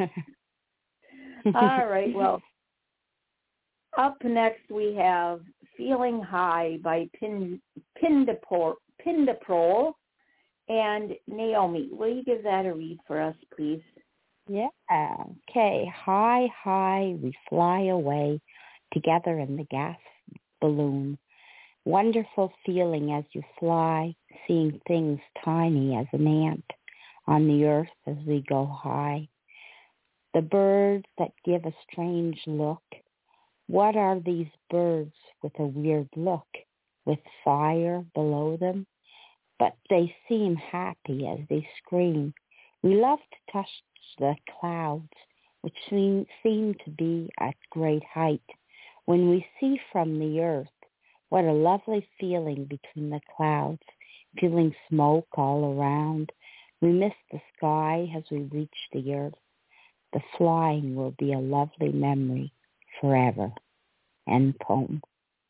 all right. Well, up next we have "Feeling High" by Pin Pindapor Pindaprol. And Naomi, will you give that a read for us, please? Yeah. Okay. High, high, we fly away together in the gas balloon. Wonderful feeling as you fly, seeing things tiny as an ant on the earth as we go high. The birds that give a strange look. What are these birds with a weird look, with fire below them? But they seem happy as they scream. We love to touch the clouds, which seem, seem to be at great height. When we see from the earth, what a lovely feeling between the clouds, feeling smoke all around. We miss the sky as we reach the earth. The flying will be a lovely memory forever. End poem.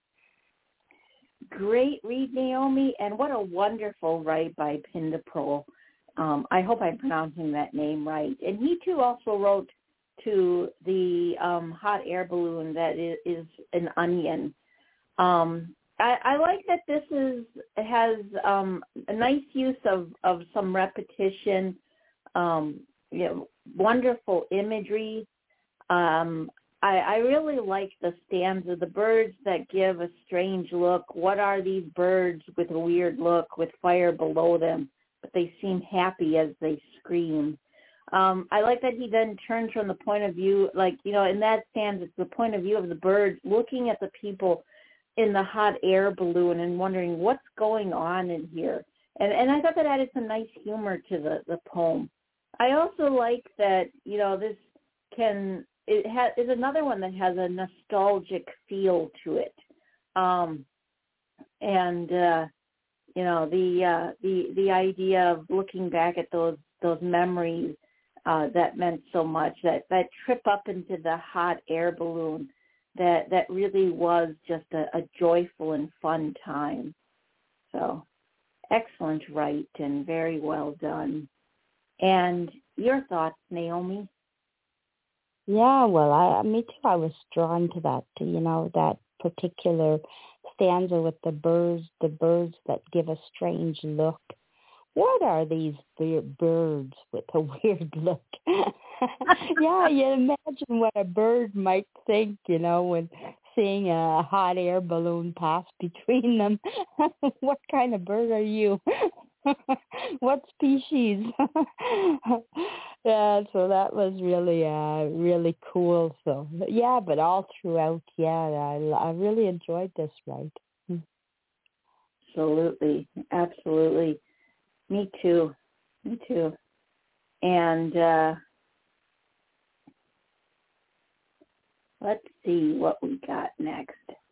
Great read, Naomi, and what a wonderful write by Pinda Pro. Um, I hope I'm pronouncing that name right. And he, too, also wrote to the um, hot air balloon that is, is an onion. Um, I, I like that this is has um, a nice use of, of some repetition, um, you know, wonderful imagery. Um, I, I really like the stanza, the birds that give a strange look. What are these birds with a weird look, with fire below them, but they seem happy as they scream. Um, I like that he then turns from the point of view, like, you know, in that stanza, it's the point of view of the birds looking at the people in the hot air balloon and wondering what's going on in here. And and I thought that added some nice humor to the, the poem. I also like that, you know, this can, it has, is another one that has a nostalgic feel to it. Um, and, uh, you know, the, uh, the, the idea of looking back at those, those memories uh, that meant so much, that, that trip up into the hot air balloon, that, that really was just a, a joyful and fun time. So excellent write and very well done. And your thoughts, Naomi? Yeah, well, I, me too. I was drawn to that, you know, that particular stanza with the birds, the birds that give a strange look. What are these birds with a weird look? Yeah, you imagine what a bird might think, you know, when seeing a hot air balloon pass between them. What kind of bird are you? What species? Yeah, so that was really, uh, really cool. So, yeah, but all throughout, yeah, I, I really enjoyed this, right? Absolutely, absolutely. Me too, me too. And uh, let's see what we got next.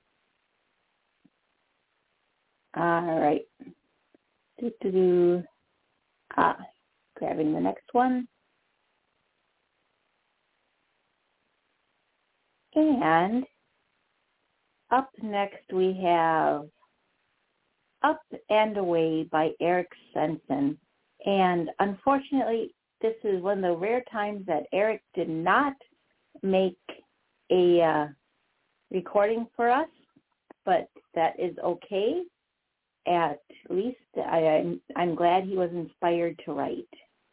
All right. Doo-doo-doo. Ah, grabbing the next one. And up next we have Up and Away by Eric Sensen. And unfortunately, this is one of the rare times that Eric did not make a uh, recording for us, but that is okay. At least I, I'm, I'm glad he was inspired to write.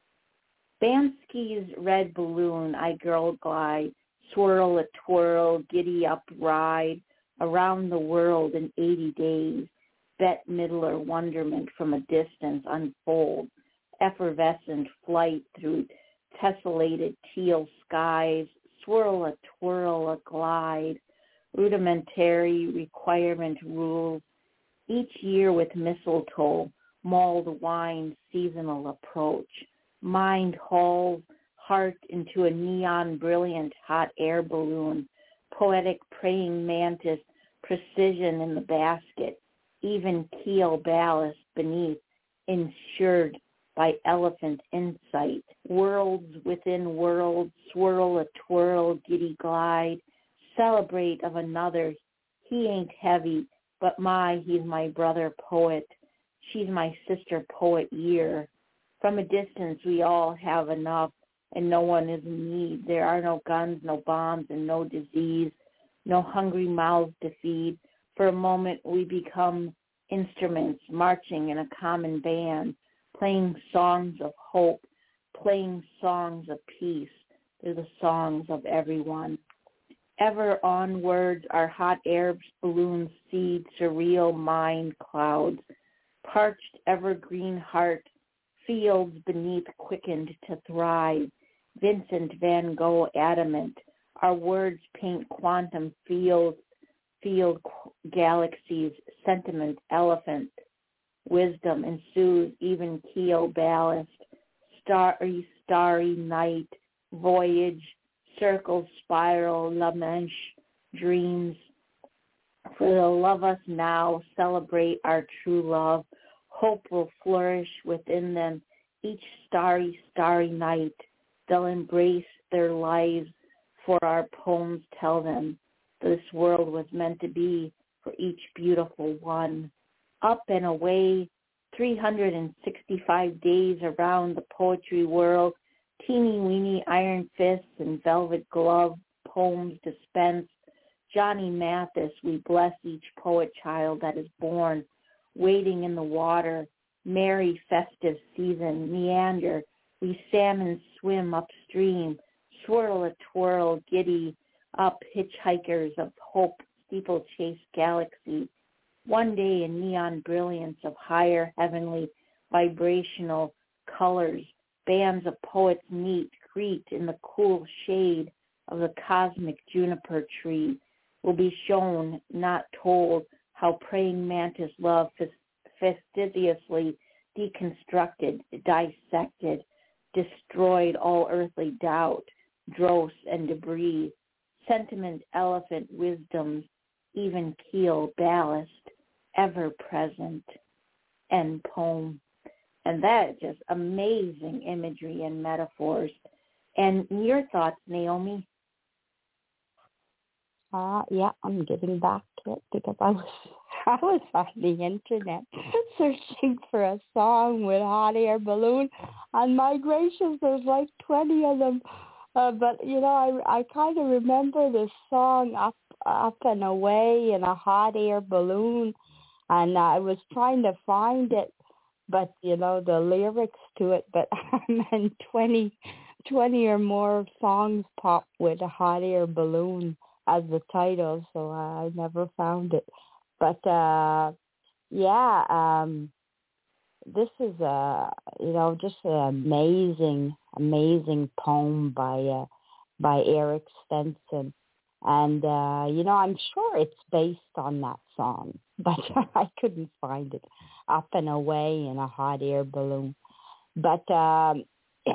Bansky's Red Balloon, I Girl Glide, swirl a twirl, giddy up ride, around the world in eighty days, Bette Midler wonderment from a distance unfold, effervescent flight through tessellated teal skies, swirl a twirl a glide, rudimentary requirement rules, each year with mistletoe, mulled wine seasonal approach, mind hauls heart into a neon brilliant hot air balloon, poetic praying mantis, precision in the basket, even keel ballast beneath, insured by elephant insight, worlds within worlds, swirl a twirl, giddy glide, celebrate of another, he ain't heavy, but my, he's my brother poet, she's my sister poet year. From a distance we all have enough, and no one is in need. There are no guns, no bombs, and no disease, no hungry mouths to feed. For a moment we become instruments marching in a common band, playing songs of hope, playing songs of peace. They're the songs of everyone. Ever onwards our hot air balloons seed surreal mind clouds, parched evergreen heart, fields beneath quickened to thrive, Vincent van Gogh adamant. Our words paint quantum field, field galaxies, sentiment, elephant, wisdom ensues, even keel ballast, starry, starry night, voyage, circle, spiral, La Manche, dreams. For they'll love us now, celebrate our true love. Hope will flourish within them each starry, starry night. They'll embrace their lives, for our poems tell them this world was meant to be for each beautiful one. Up and away, three hundred sixty-five days around the poetry world, teeny-weeny iron fists and velvet glove poems dispense. Johnny Mathis, we bless each poet child that is born, waiting in the water, merry festive season, meander, we salmon swim upstream, swirl a twirl, giddy up hitchhikers of hope, steeplechase galaxy. One day in neon brilliance of higher heavenly vibrational colors, bands of poets meet, greet in the cool shade of the cosmic juniper tree. Will be shown, not told, how praying mantis love fastidiously deconstructed, dissected, destroyed all earthly doubt, dross and debris, sentiment, elephant, wisdoms, even keel, ballast, ever present, end poem. And that is just amazing imagery and metaphors. And your thoughts, Naomi? Uh, yeah, I'm getting back to it because I was I was on the internet searching for a song with hot air balloon, and my gracious, there's like twenty of them. Uh, but you know, I I kind of remember this song up up and away in a hot air balloon, and I was trying to find it, but you know the lyrics to it. But and then twenty, twenty or more songs pop with a hot air balloon as the title, so I never found it. But uh, yeah, um, this is a you know just an amazing, amazing poem by uh, by Eric Stenson, and uh, you know I'm sure it's based on that song, but I couldn't find it. Up and away in a hot air balloon, but um,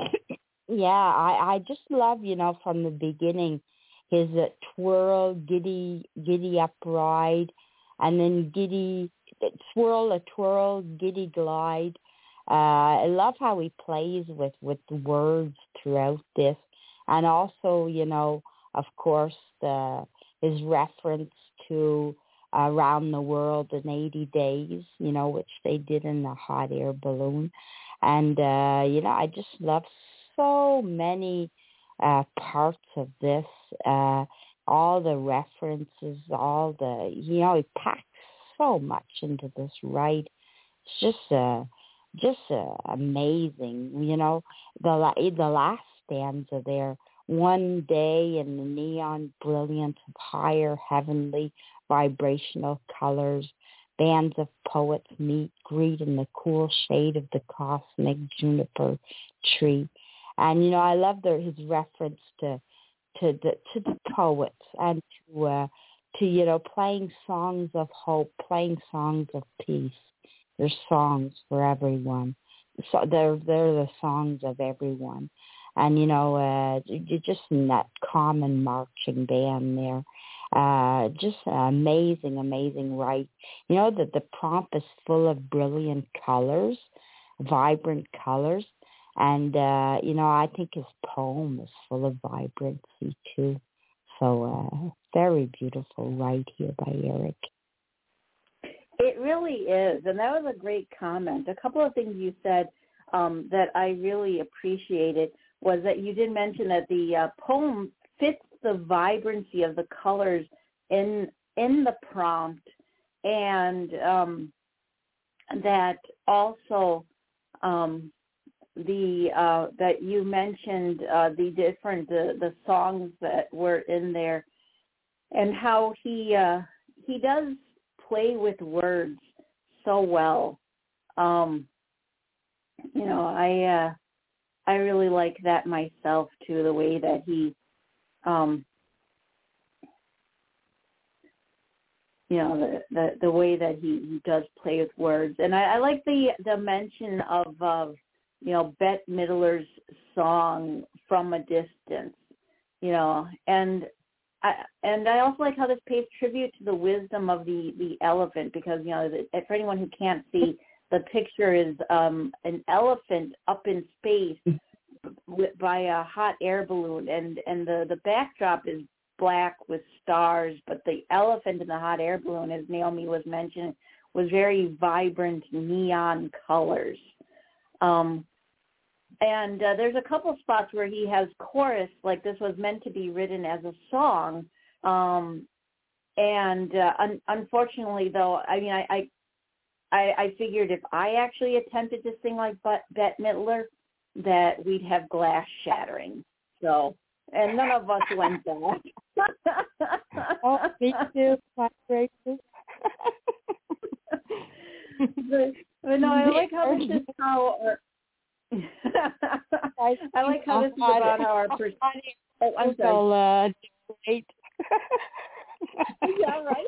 yeah, I I just love you know from the beginning his uh, twirl, giddy, giddy up ride, and then giddy, swirl, a twirl, giddy glide. Uh, I love how he plays with, with the words throughout this. And also, you know, of course, the, his reference to Around the World in eighty days, you know, which they did in the hot air balloon. And, uh, you know, I just love so many Uh, parts of this, uh, all the references, all the, you know, he packs so much into this, right? It's just, uh, just uh, amazing, you know, the, the last stanza there, one day in the neon brilliance of higher heavenly vibrational colors, bands of poets meet, greet in the cool shade of the cosmic juniper tree. And, you know, I love the, his reference to to the, to the poets and to, uh, to, you know, playing songs of hope, playing songs of peace. They're songs for everyone. So they're, they're the songs of everyone. And, you know, uh, you're just in that common marching band there. Uh, just amazing, amazing, right? You know, that the prompt is full of brilliant colors, vibrant colors. And, uh, you know, I think his poem is full of vibrancy, too. So uh, very beautiful right here by Eric. It really is. And that was a great comment. A couple of things you said um, that I really appreciated was that you did mention that the uh, poem fits the vibrancy of the colors in in the prompt, and um, that also um, the uh, that you mentioned uh, the different the, the songs that were in there, and how he uh, he does play with words so well. Um, you know, I uh, I really like that myself too, the way that he, um, you know, the, the, the way that he, he does play with words. And I, I like the, the mention of, uh, you know, Bette Midler's song From a Distance, you know, and I, and I also like how this pays tribute to the wisdom of the, the elephant, because, you know, the, for anyone who can't see, the picture is um, an elephant up in space with, by a hot air balloon, and, and the, the backdrop is black with stars, but the elephant in the hot air balloon, as Naomi was mentioning, was very vibrant neon colors. Um, and uh, there's a couple spots where he has chorus, like this was meant to be written as a song. Um, and uh, un- unfortunately, though, I mean, I, I, I, I figured if I actually attempted to sing like Bette Midler, that we'd have glass shattering. So, and none of us went there. Oh, me too. My gracious. but, but no, I like how this is how. Our, I like how this is about how our pers- oh, I'm sorry. Uh, great. Yeah, right.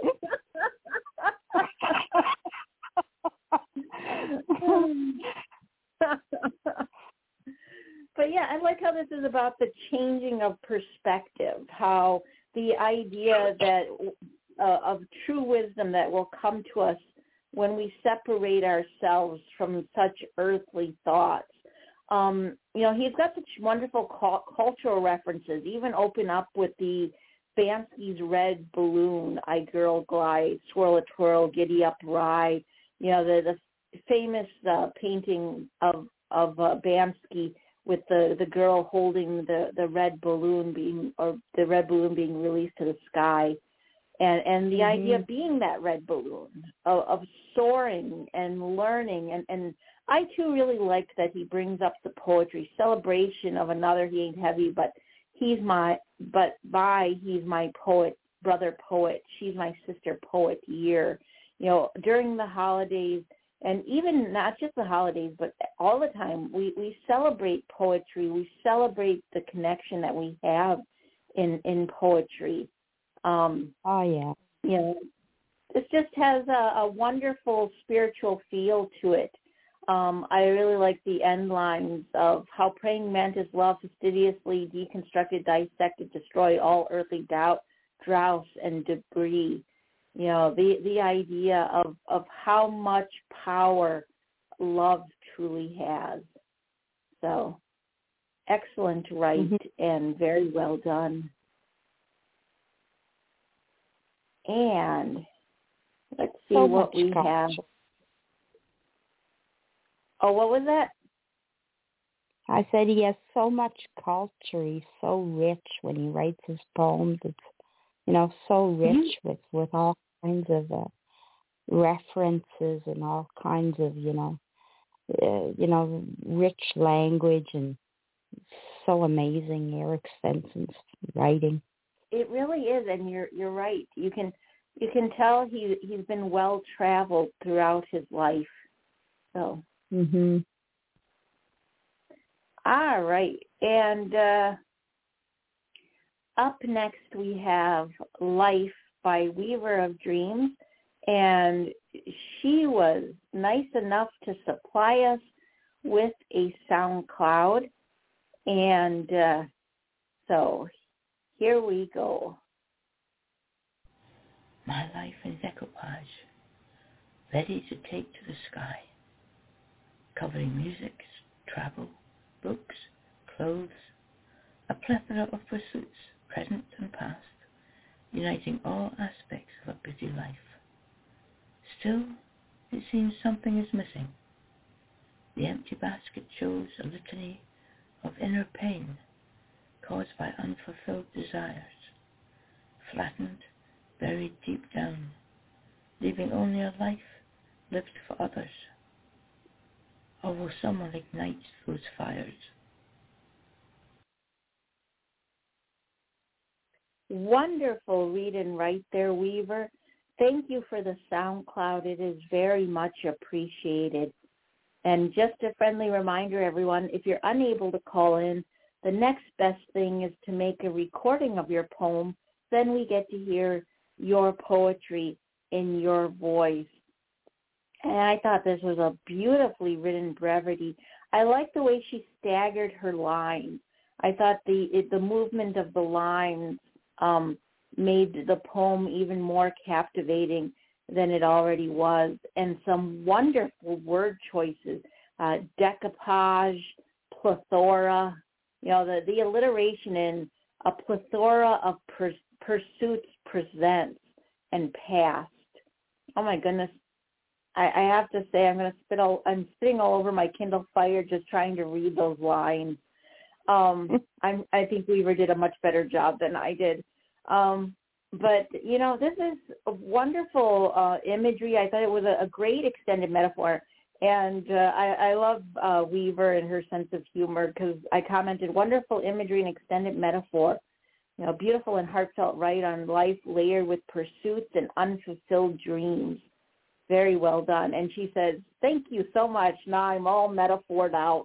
But yeah, I like how this is about the changing of perspective, how the idea that uh, of true wisdom that will come to us when we separate ourselves from such earthly thoughts. Um, you know, he's got such wonderful cu- cultural references, even open up with the Bansky's Red Balloon, I Girl Glide, Swirl a Twirl, Giddy Up Ride, you know, the, the famous uh, painting of, of uh, Bansky with the, the girl holding the, the red balloon being, or the red balloon being released to the sky. And, and the mm-hmm. idea of being that red balloon, of, of soaring and learning. And, and I, too, really liked that he brings up the poetry, celebration of another, he ain't heavy, but he's my, but by, he's my poet, brother poet, she's my sister poet year. You know, during the holidays, and even not just the holidays, but all the time, we, we celebrate poetry. We celebrate the connection that we have in, in poetry. Um, oh, yeah. You know, this just has a, a wonderful spiritual feel to it. Um, I really like the end lines of how praying mantis love fastidiously deconstructed, dissected, destroy all earthly doubt, dross, and debris. You know, the, the idea of, of how much power love truly has. So, excellent write mm-hmm. and very well done. And let's see so what we culture. have. Oh, what was that? I said he has so much culture. He's so rich when he writes his poems. It's, you know, so rich mm-hmm. with, with all kinds of uh, references and all kinds of, you know, uh, you know, rich language, and so amazing, Eric Stenson's writing. It really is, and you're you're right. You can you can tell he he's been well traveled throughout his life. So. Mhm. All right, and uh, up next we have Life by Weaver of Dreams, and she was nice enough to supply us with a SoundCloud, and uh, so here we go. My life is equipage, ready to take to the sky, covering music, travel, books, clothes, a plethora of pursuits, present and past, uniting all aspects of a busy life. Still, it seems something is missing. The empty basket shows a litany of inner pain caused by unfulfilled desires, flattened, buried deep down, leaving only a life lived for others. Or will someone ignite those fires? Wonderful read and write there, Weaver. Thank you for the SoundCloud. It is very much appreciated. And just a friendly reminder, everyone, if you're unable to call in, the next best thing is to make a recording of your poem. Then we get to hear your poetry in your voice. And I thought this was a beautifully written brevity. I like the way she staggered her lines. I thought the it, the movement of the lines um, made the poem even more captivating than it already was, and some wonderful word choices, uh, decoupage, plethora, you know, the, the alliteration in a plethora of pur- pursuits presents and past. Oh my goodness. I, I have to say I'm going to spit all, I'm spitting all over my Kindle Fire just trying to read those lines. Um, I'm, I think Weaver did a much better job than I did. Um, But, you know, this is a wonderful uh, imagery. I thought it was a, a great extended metaphor. And uh, I, I love uh, Weaver and her sense of humor because I commented, wonderful imagery and extended metaphor. You know, beautiful and heartfelt write on life layered with pursuits and unfulfilled dreams. Very well done. And she says, thank you so much. Now I'm all metaphored out.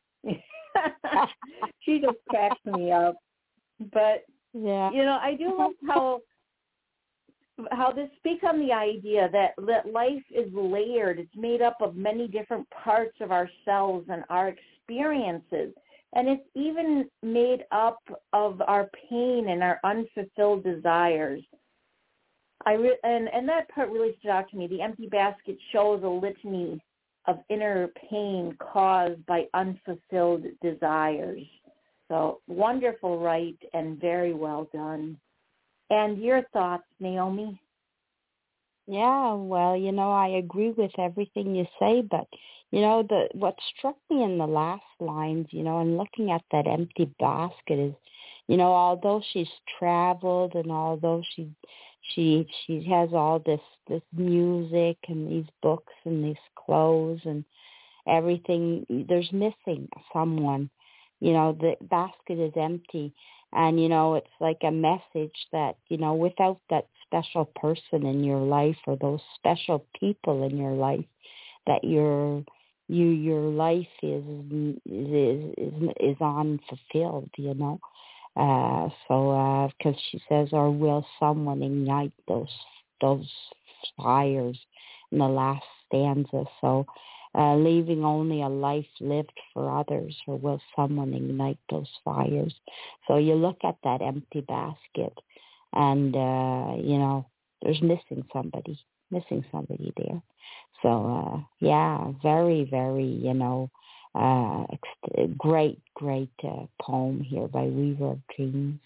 She just cracks me up. But, yeah. you know, I do love how... how this speaks on the idea that, that life is layered. It's made up of many different parts of ourselves and our experiences. And it's even made up of our pain and our unfulfilled desires. I re- and, and that part really stood out to me. The empty basket shows a litany of inner pain caused by unfulfilled desires. So wonderful write and very well done. And your thoughts, Naomi? Yeah, well, you know, I agree with everything you say, but, you know, the what struck me in the last lines, you know, and looking at that empty basket is, you know, although she's traveled and although she she she has all this this music and these books and these clothes and everything, there's missing someone. You know, the basket is empty. And, you know, it's like a message that, you know, without that special person in your life or those special people in your life, that your you your life is is is, is unfulfilled, you know. Uh, so because uh, she says, or will someone ignite those those fires in the last stanza? So. Uh, leaving only a life lived for others, or will someone ignite those fires? So you look at that empty basket and, uh, you know, there's missing somebody, missing somebody there. So, uh, yeah, very, very, you know, uh, ex- great, great uh, poem here by Weaver of Dreams.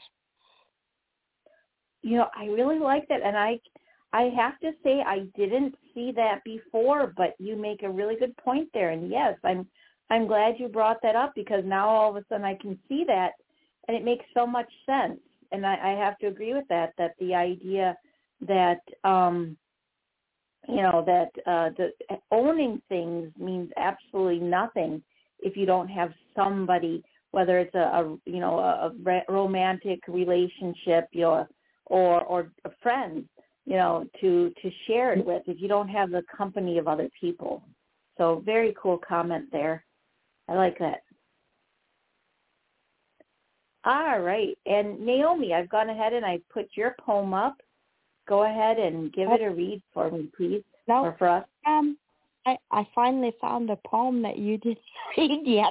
You know, I really like that, and I I have to say I didn't see that before, but you make a really good point there. And yes, I'm I'm glad you brought that up because now all of a sudden I can see that, and it makes so much sense. And I, I have to agree with that, that the idea that, um, you know, that uh, the, owning things means absolutely nothing if you don't have somebody, whether it's a, a you know, a, a romantic relationship, you know, or, or a friend, you know, to, to share it with if you don't have the company of other people. So very cool comment there. I like that. All right. And Naomi, I've gone ahead and I put your poem up. Go ahead and give it a read for me, please. No, or for us. Um, I, I finally found a poem that you didn't read yet.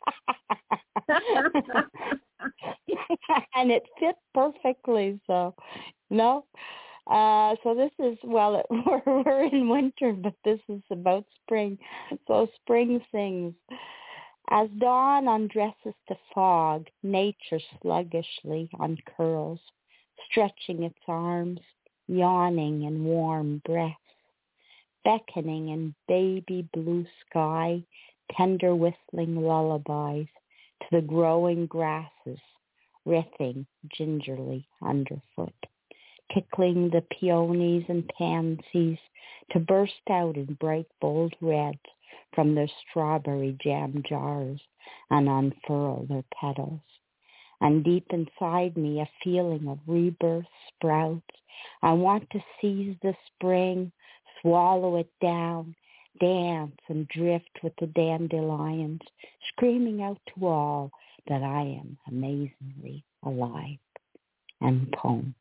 And it fit perfectly, so, no. Uh, so this is, well, we're, we're in winter, but this is about spring. So spring sings. As dawn undresses to fog, nature sluggishly uncurls, stretching its arms, yawning in warm breaths, beckoning in baby blue sky, tender whistling lullabies to the growing grasses, writhing gingerly underfoot, tickling the peonies and pansies to burst out in bright bold reds from their strawberry jam jars and unfurl their petals. And deep inside me a feeling of rebirth sprouts. I want to seize the spring, swallow it down, dance and drift with the dandelions, screaming out to all that I am amazingly alive. And poem.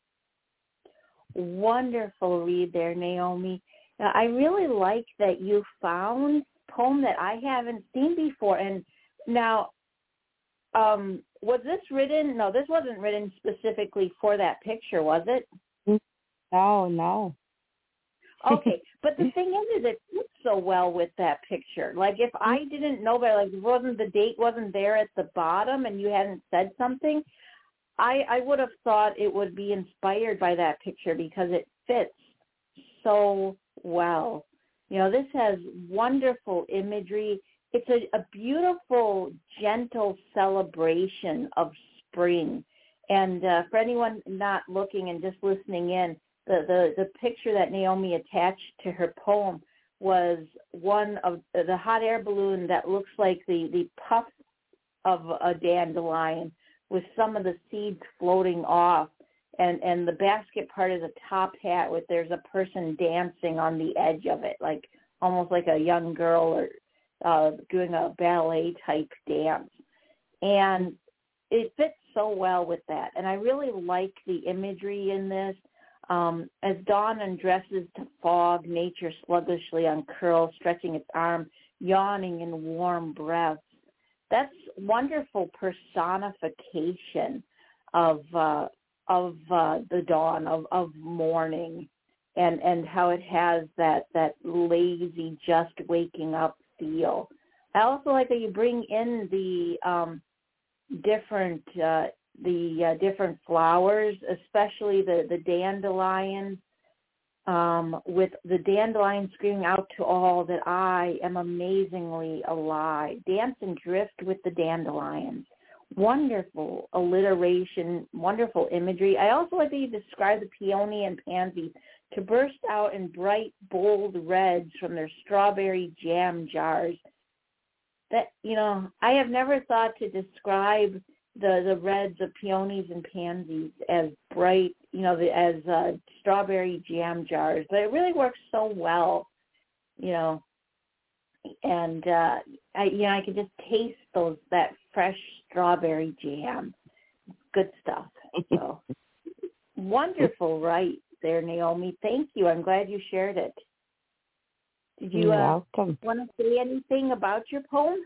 Wonderful read there, Naomi. Now, I really like that you found a poem that I haven't seen before. And now, um, was this written? No, this wasn't written specifically for that picture, was it? No, no. Okay, but the thing is, is it fits so well with that picture. Like, if I didn't know that, like, wasn't the date wasn't there at the bottom, and you hadn't said something, I I would have thought it would be inspired by that picture because it fits so well. You know, this has wonderful imagery. It's a, a beautiful, gentle celebration of spring. And uh, for anyone not looking and just listening in, the, the, the picture that Naomi attached to her poem was one of the hot air balloon that looks like the, the puff of a dandelion with some of the seeds floating off. And, and the basket part is a top hat with there's a person dancing on the edge of it, like almost like a young girl or uh, doing a ballet type dance. And it fits so well with that. And I really like the imagery in this. Um, as dawn undresses to fog, nature sluggishly uncurls, stretching its arm, yawning in warm breaths. That's wonderful personification of uh, of uh, the dawn, of, of morning, and, and how it has that, that lazy, just waking up feel. I also like that you bring in the um, different uh, the uh, different flowers, especially the, the dandelions, um, with the dandelion screaming out to all that I am amazingly alive. Dance and drift with the dandelions. Wonderful alliteration, wonderful imagery. I also like that you describe the peony and pansy to burst out in bright, bold reds from their strawberry jam jars. That, you know, I have never thought to describe the, the reds of peonies and pansies as bright, you know, the, as uh, strawberry jam jars, but it really works so well, you know, and uh, I, you know, I could just taste those, that fresh strawberry jam. Good stuff. So wonderful, right there, Naomi. Thank you. I'm glad you shared it. Did you uh, want to say anything about your poem?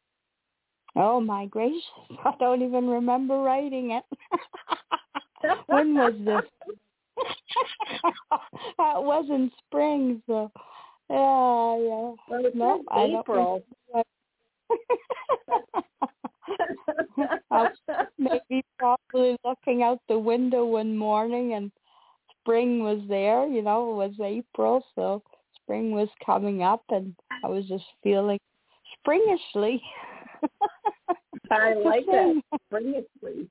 Oh, my gracious. I don't even remember writing it. When was this? It was in spring, so yeah, yeah. Well, it's no, April. I was maybe probably looking out the window one morning and spring was there, you know, it was April, so spring was coming up and I was just feeling springishly. I like that. Springishly.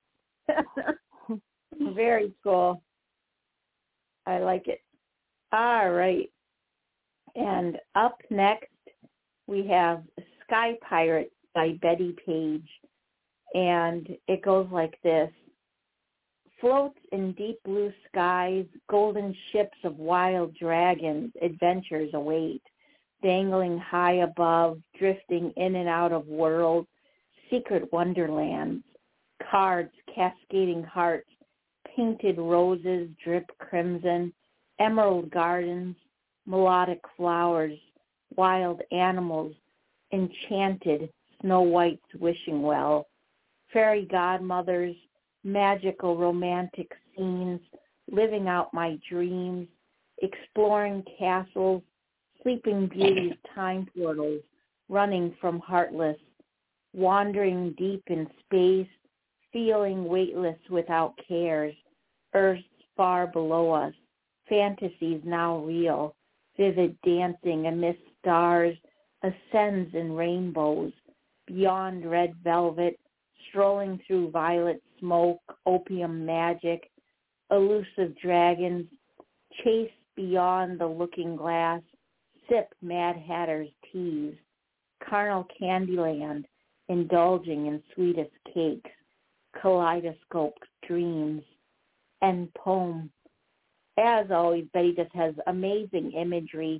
Very cool. I like it. All right. And up next, we have Sky Pirate by Betty Page. And it goes like this. Floats in deep blue skies, golden ships of wild dragons, adventures await. Dangling high above, drifting in and out of worlds, secret wonderlands, cards, cascading hearts, painted roses drip crimson, emerald gardens, melodic flowers, wild animals, enchanted Snow White's wishing well, fairy godmothers, magical romantic scenes, living out my dreams, exploring castles, sleeping beauty's time portals, running from heartless, wandering deep in space, feeling weightless without cares, earth's far below us, fantasies now real, vivid dancing amidst stars, ascends in rainbows, beyond red velvet, strolling through violet smoke, opium magic, elusive dragons, chase beyond the looking glass, sip Mad Hatter's teas, carnal Candyland, indulging in sweetest cakes, kaleidoscope dreams, and poem. As always, Betty just has amazing imagery,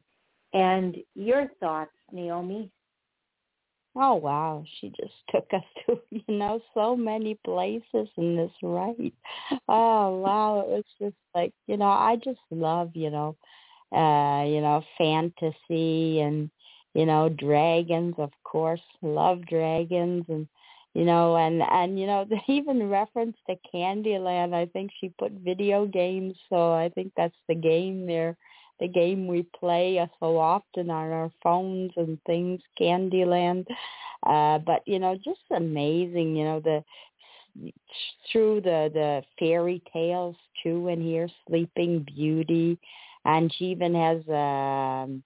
And your thoughts, Naomi? Oh, wow. She just took us to, you know, so many places in this ride. Oh, wow. It was just like, you know, I just love, you know, uh, you know, fantasy and, you know, dragons, of course. Love dragons and, you know, and, and, you know, they even referenced to Candyland. I think she put video games, so I think that's the game there. The game we play uh, so often on our phones and things, Candyland. Uh, but, you know, just amazing, you know, the through the, the fairy tales, too, in here, Sleeping Beauty. And she even has, um,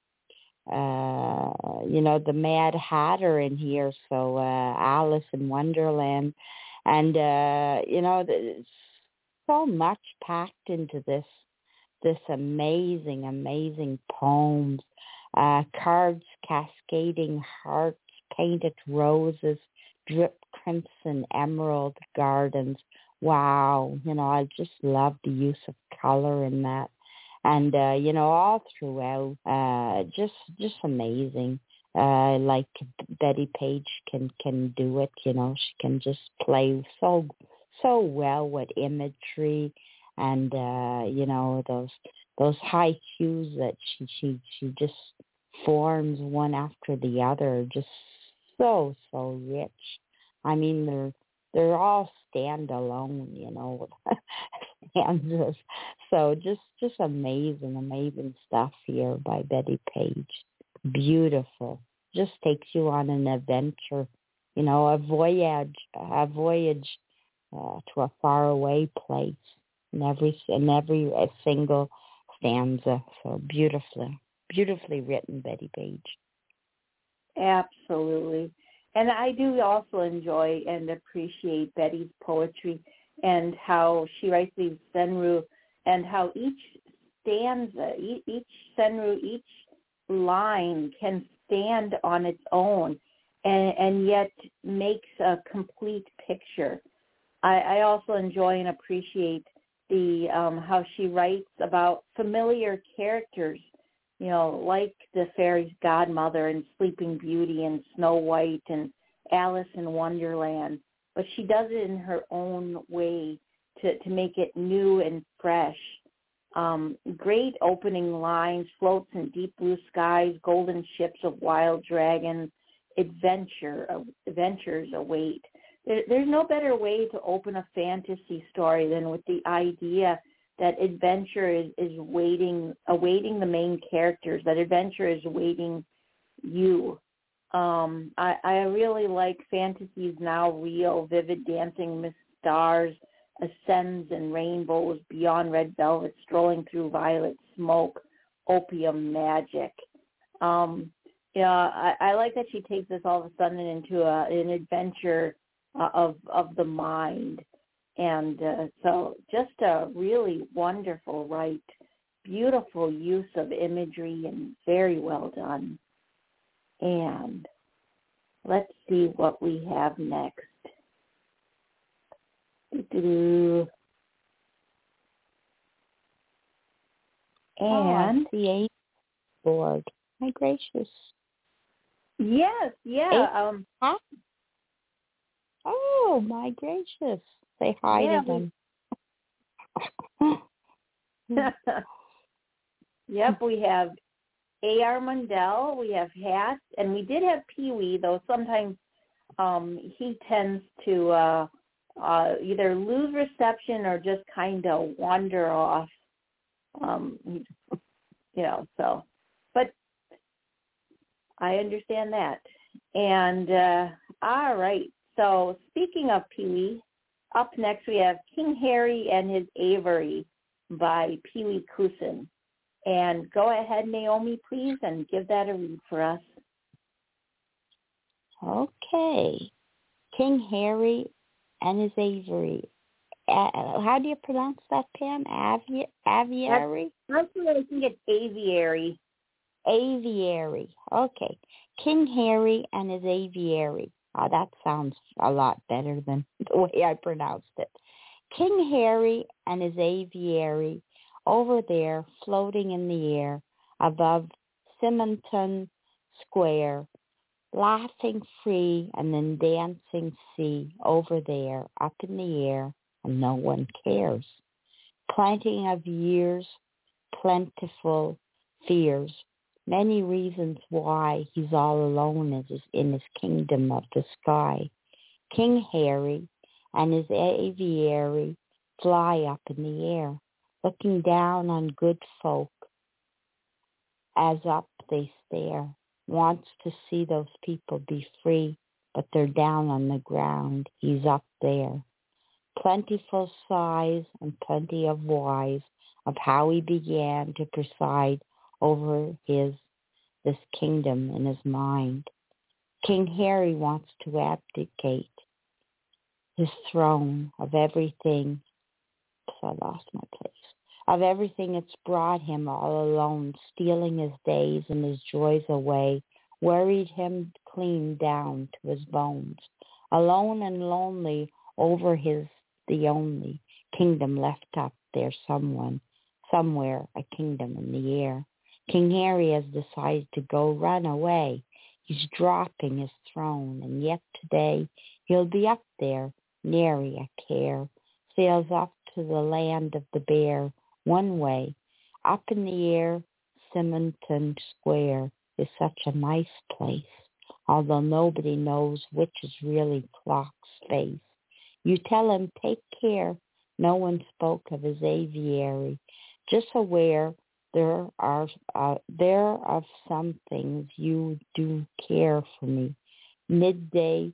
uh, you know, the Mad Hatter in here, so uh, Alice in Wonderland. And, uh, you know, there's so much packed into this this amazing, amazing poems, uh, cards cascading hearts, painted roses, drip crimson emerald gardens. Wow, you know, I just love the use of color in that. And, uh, you know, all throughout, uh, just just amazing. Uh, like Betty Page can, can do it, you know, she can just play so, so well with imagery and uh you know those those high cues that she she she just forms one after the other, just so so rich. I mean, they're they're all standalone, you know, stanzas. So just just amazing, amazing stuff here by Betty Page. Beautiful. Just takes you on an adventure, you know, a voyage, a voyage uh, to a faraway place. In every in every a single stanza, so beautifully, beautifully written, Betty Page. Absolutely. And I do also enjoy and appreciate Betty's poetry and how she writes these senru and how each stanza, each senru, each line can stand on its own and, and yet makes a complete picture. I, I also enjoy and appreciate the um, how she writes about familiar characters, you know, like the fairy's godmother and Sleeping Beauty and Snow White and Alice in Wonderland. But she does it in her own way to, to make it new and fresh. Um, great opening lines, floats in deep blue skies, golden ships of wild dragons, adventure, uh, adventures await. There, there's no better way to open a fantasy story than with the idea that adventure is, is waiting, awaiting the main characters, that adventure is awaiting you. Um, I, I really like Fantasies Now Real, Vivid Dancing Miss Stars, Ascends and Rainbows, Beyond Red Velvet, Strolling Through Violet Smoke, Opium Magic. Um, yeah, I, I like that she takes this all of a sudden into a, an adventure uh, of of the mind. And uh, so just a really wonderful write, beautiful use of imagery and very well done. And let's see what we have next. And oh, the eight board. My gracious. Yes, yeah. Eight. Um, huh? Oh, my gracious. Say hi yeah, to them. Yep, we have A R. Mundell, we have Hats, and we did have Pee-wee, though sometimes um, he tends to uh, uh, either lose reception or just kind of wander off. Um, you know, so, but I understand that. And uh, all right, so speaking of Pee-wee, up next we have King Harry and His Aviary by Pee-wee Cousin. And go ahead, Naomi, please, and give that a read for us. Okay. King Harry and His Aviary. Uh, how do you pronounce that, Pam? Avi- aviary? That's what I think it's aviary. Aviary. Okay. King Harry and His Aviary. Oh, that sounds a lot better than the way I pronounced it. King Harry and his aviary over there floating in the air above Symington Square, laughing free and then dancing see over there, up in the air, and no one cares. Plenty of years, plentiful fears, many reasons why he's all alone in his kingdom of the sky. King Harry and his aviary fly up in the air, looking down on good folk as up they stare. Wants to see those people be free, but they're down on the ground. He's up there. Plentiful sighs and plenty of whys of how he began to preside over his this kingdom in his mind. King Harry wants to abdicate his throne of everything. So I lost my place. Of everything it's brought him all alone, stealing his days and his joys away, worried him clean down to his bones. Alone and lonely over his the only kingdom left up there someone, somewhere, a kingdom in the air. King Harry has decided to go run away. He's dropping his throne, and yet today he'll be up there, nary a care. Sails up to the land of the bear, one way. Up in the air, Symington Square is such a nice place, although nobody knows which is really Clock's face. You tell him, take care. No one spoke of his aviary, just aware there are uh, there are some things you do care for me. Midday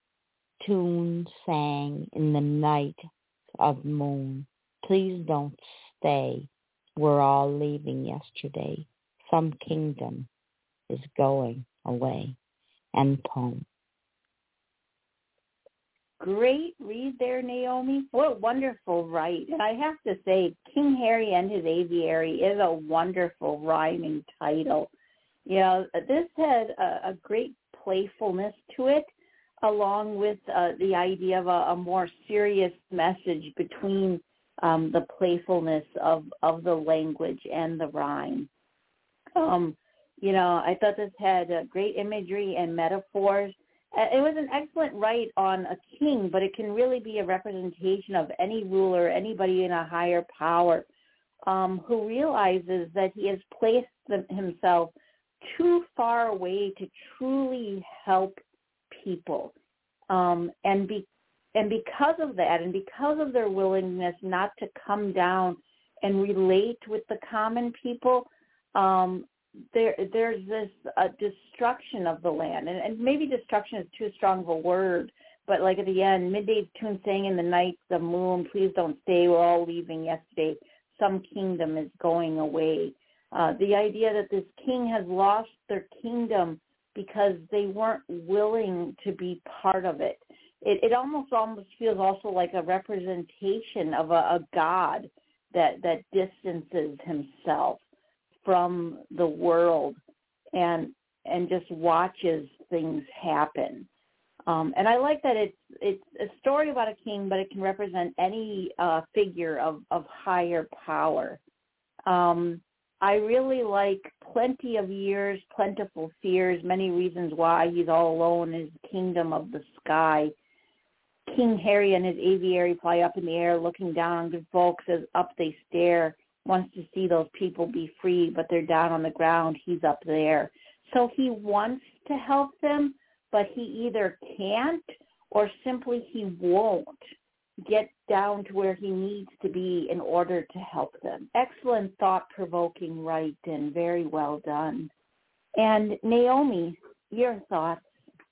tune sang in the night of moon. Please don't stay. We're all leaving yesterday. Some kingdom is going away. End poem. Great read there, Naomi. What a wonderful write. And I have to say, King Harry and His Aviary is a wonderful rhyming title. You know, this had a, a great playfulness to it, along with uh, the idea of a, a more serious message between um, the playfulness of, of the language and the rhyme. Um, you know, I thought this had uh, great imagery and metaphors. It was an excellent write on a king, but it can really be a representation of any ruler, anybody in a higher power, um, who realizes that he has placed them, himself too far away to truly help people. Um, and be, and because of that, and because of their willingness not to come down and relate with the common people, um, there there's this uh, destruction of the land. And, and maybe destruction is too strong of a word, but like at the end, midday tune sang in the night, the moon, please don't stay, we're all leaving yesterday. Some kingdom is going away. Uh, the idea that this king has lost their kingdom because they weren't willing to be part of it. It, it almost almost feels also like a representation of a, a God that, that distances himself from the world and and just watches things happen. Um, and I like that it's it's a story about a king, but it can represent any uh, figure of, of higher power. Um, I really like plenty of years, plentiful fears, many reasons why he's all alone in his kingdom of the sky. King Harry and his aviary fly up in the air, looking down on good folks as up they stare. Wants to see those people be free, but they're down on the ground. He's up there. So he wants to help them, but he either can't or simply he won't get down to where he needs to be in order to help them. Excellent, thought-provoking write and very well done. And Naomi, your thoughts?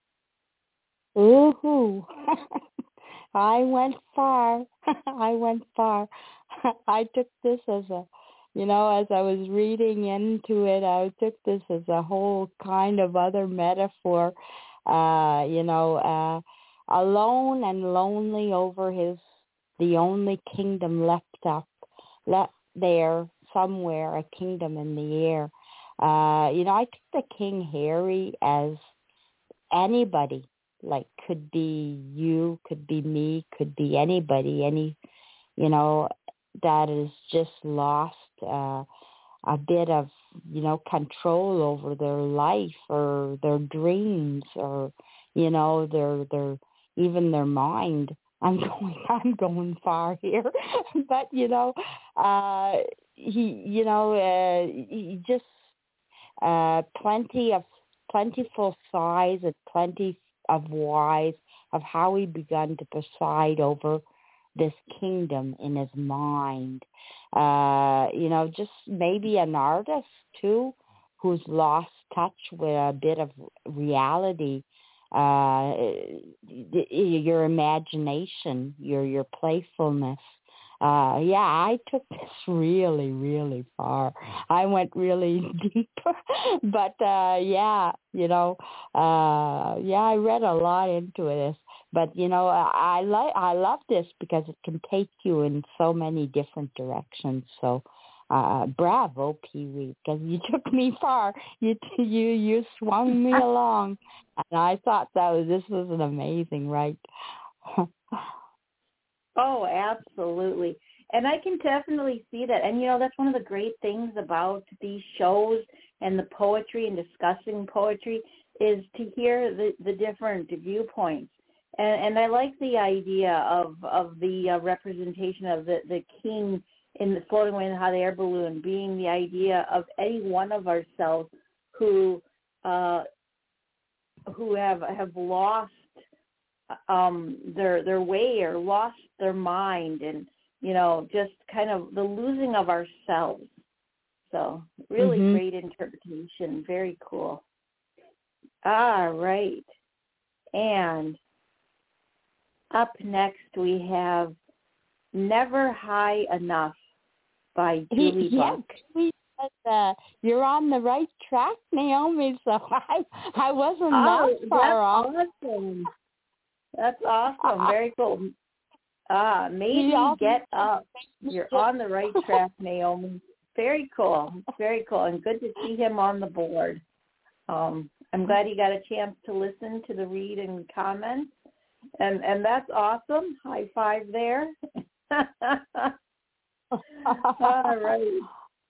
Ooh, I went far. I went far. I took this as a, you know, as I was reading into it, I took this as a whole kind of other metaphor, uh, you know, uh, alone and lonely over his, the only kingdom left up, left there somewhere, a kingdom in the air. Uh, you know, I took the King Harry as anybody, like could be you, could be me, could be anybody, any, you know, that is just lost uh, a bit of you know, control over their life or their dreams or, you know, their their even their mind. I'm going I'm going far here, but you know, uh, he you know uh, he just uh, plenty of plentiful size and plenty of wise of how he begun to preside over this kingdom in his mind. Uh, you know, just maybe an artist too who's lost touch with a bit of reality, uh, your imagination, your your playfulness. Uh, yeah, I took this really, really far. I went really deep, but uh, yeah, you know, uh, yeah, I read a lot into this. But you know, I like I love this because it can take you in so many different directions. So, uh, bravo, Pee Wee, because you took me far. You you you swung me along, and I thought that was this was an amazing write. Oh, absolutely. And I can definitely see that. And, you know, that's one of the great things about these shows and the poetry and discussing poetry is to hear the, the different viewpoints. And, and I like the idea of, of the uh, representation of the, the king in the floating away in the hot air balloon being the idea of any one of ourselves who uh, who have have lost um their their way or lost their mind, and you know, just kind of the losing of ourselves. So really mm-hmm. great interpretation. Very cool. All right. And up next we have Never High Enough by Julie Buck. Yes. Uh, you're on the right track, Naomi, so I, I wasn't oh, that far off. Awesome. That's awesome. Very cool. Ah, maybe get up. You're on the right track, Naomi. Very cool. Very cool. And good to see him on the board. Um, I'm glad he got a chance to listen to the read and comments. And and that's awesome. High five there. All right.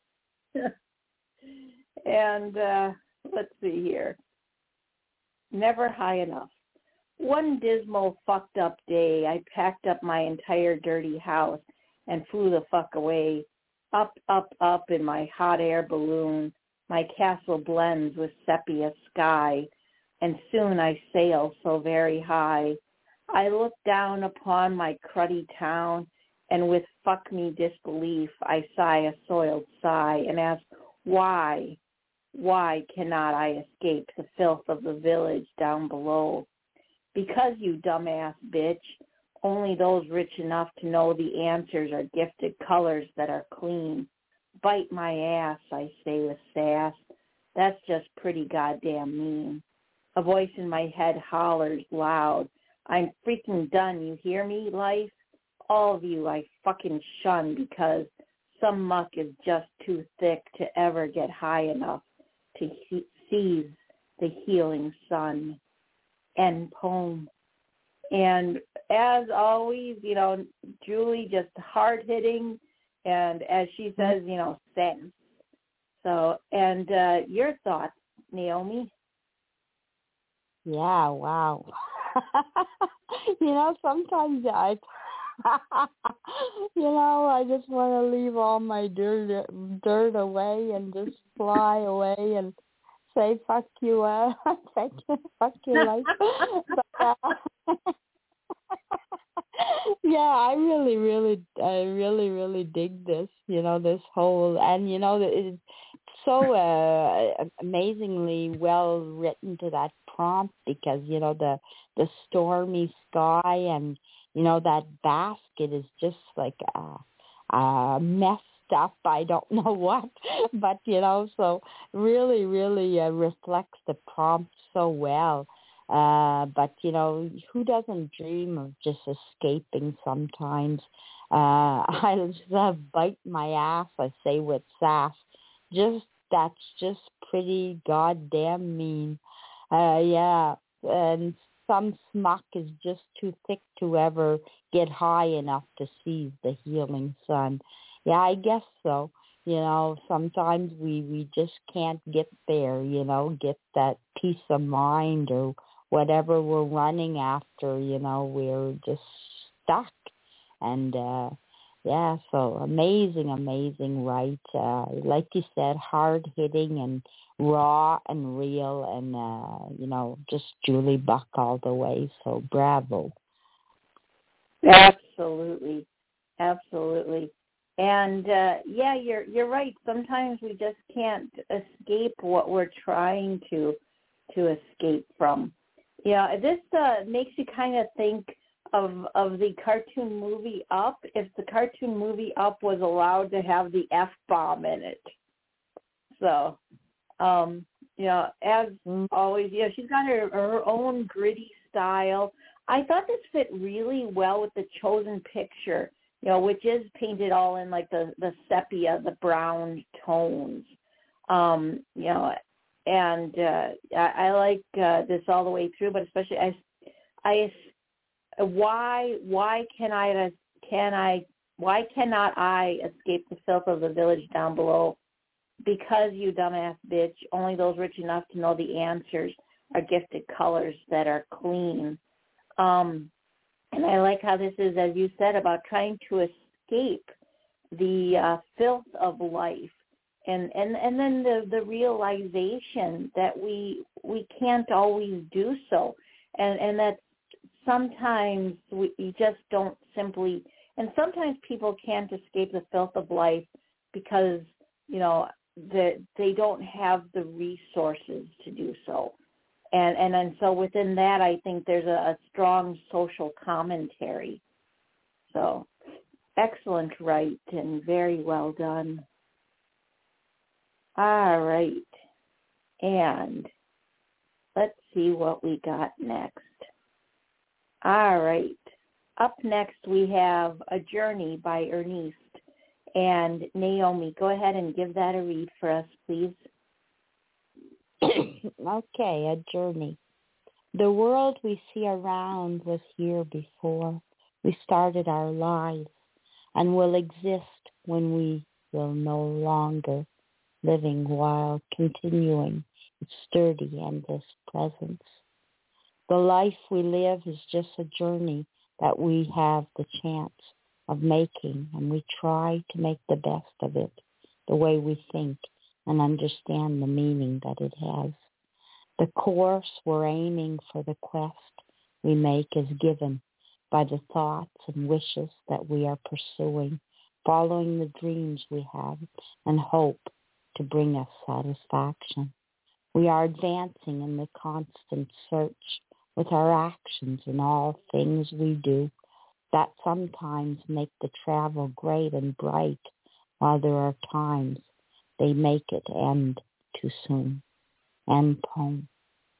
And uh, let's see here. Never High Enough. One dismal, fucked up day, I packed up my entire dirty house and flew the fuck away. Up, up, up in my hot air balloon. My castle blends with sepia sky, and soon I sail so very high. I look down upon my cruddy town, and with fuck me disbelief, I sigh a soiled sigh and ask, why? Why cannot I escape the filth of the village down below? Because, you dumbass bitch, only those rich enough to know the answers are gifted colors that are clean. Bite my ass, I say with sass. That's just pretty goddamn mean. A voice in my head hollers loud. I'm freaking done, you hear me, life? All of you I fucking shun because some muck is just too thick to ever get high enough to he- seize the healing sun. End poem. And as always, you know, Julie just hard-hitting, and as she says, you know, sense. So, and uh, your thoughts, Naomi? Yeah, wow. You know, sometimes I, you know, I just want to leave all my dirt, dirt away and just fly away and say fuck you, uh, fuck you, fuck you, life. But, uh, yeah, I really, really, I really, really dig this. You know, this whole, and you know, it's so uh, amazingly well written to that prompt because you know the the stormy sky and you know that basket is just like uh, uh, messed up. I don't know what, but you know, so really, really uh, reflects the prompt so well. Uh, but you know, who doesn't dream of just escaping sometimes? Uh, I just uh, bite my ass, I say with sass. Just, that's just pretty goddamn mean. Uh, yeah, and some smuck is just too thick to ever get high enough to seize the healing sun. Yeah, I guess so. You know, sometimes we, we just can't get there, you know, get that peace of mind or whatever we're running after, you know, we're just stuck. And, uh, yeah, so amazing, amazing, right? Uh, like you said, hard-hitting and raw and real and, uh, you know, just Julie Buck all the way. So bravo. Absolutely. Absolutely. And, uh, yeah, you're you're right. Sometimes we just can't escape what we're trying to to escape from. Yeah, this uh, makes you kind of think of of the cartoon movie Up, if the cartoon movie Up was allowed to have the F-bomb in it. So, um, you know, as always, you know, she's got her, her own gritty style. I thought this fit really well with the Chosen picture, you know, which is painted all in like the, the sepia, the brown tones, um, you know, and uh, I, I like uh, this all the way through, but especially I, I, why, why can I, can I, why cannot I escape the filth of the village down below? Because, you dumbass bitch, only those rich enough to know the answers are gifted colors that are clean. Um, and I like how this is, as you said, about trying to escape the uh, filth of life, and, and, and then the, the realization that we we can't always do so, and, and that sometimes we, we just don't simply, and sometimes people can't escape the filth of life because, you know, that they don't have the resources to do so. And, and and so within that, I think there's a, a strong social commentary. So excellent, right, and very well done. All right. And let's see what we got next. All right. Up next, we have A Journey by Ernest. And Naomi, go ahead and give that a read for us, please. Okay, A Journey. The world we see around was here before we started our lives and will exist when we will no longer living while continuing its sturdy endless presence. The life we live is just a journey that we have the chance of making, and we try to make the best of it the way we think and understand the meaning that it has. The course we're aiming for, the quest we make, is given by the thoughts and wishes that we are pursuing, following the dreams we have and hope to bring us satisfaction. We are advancing in the constant search with our actions in all things we do that sometimes make the travel great and bright, while there are times they make it end too soon. End poem.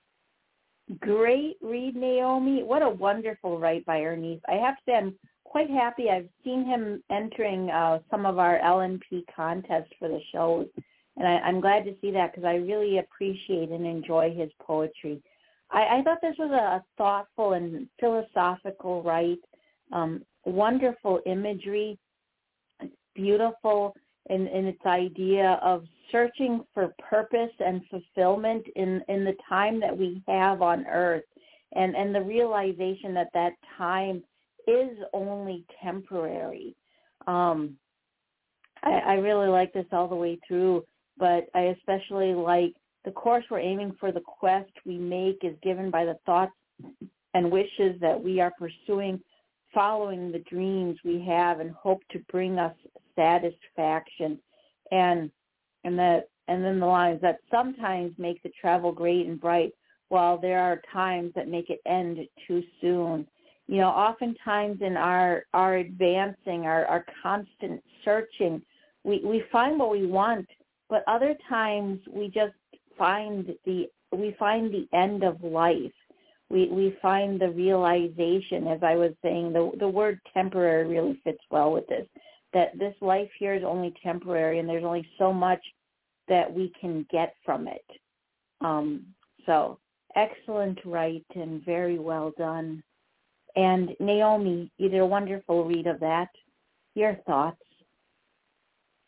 Great read, Naomi. What a wonderful write by Ernest. I have to say I'm quite happy. I've seen him entering uh, some of our L N P contests for the shows, and I, I'm glad to see that because I really appreciate and enjoy his poetry. I, I thought this was a thoughtful and philosophical write, um, wonderful imagery, beautiful in, in its idea of searching for purpose and fulfillment in, in the time that we have on earth, and, and the realization that that time is only temporary. Um, I, I really like this all the way through, but I especially like the course we're aiming for, the quest we make is given by the thoughts and wishes that we are pursuing, following the dreams we have and hope to bring us satisfaction. And and that and then the lines that sometimes make the travel great and bright, while there are times that make it end too soon. You know, oftentimes in our our advancing, our, our constant searching, we, we find what we want, but other times we just find the we find the end of life. We we find the realization, as I was saying, the the word temporary really fits well with this, that this life here is only temporary and there's only so much that we can get from it. Um, so excellent write and very well done. And Naomi, you did a wonderful read of that. Your thoughts?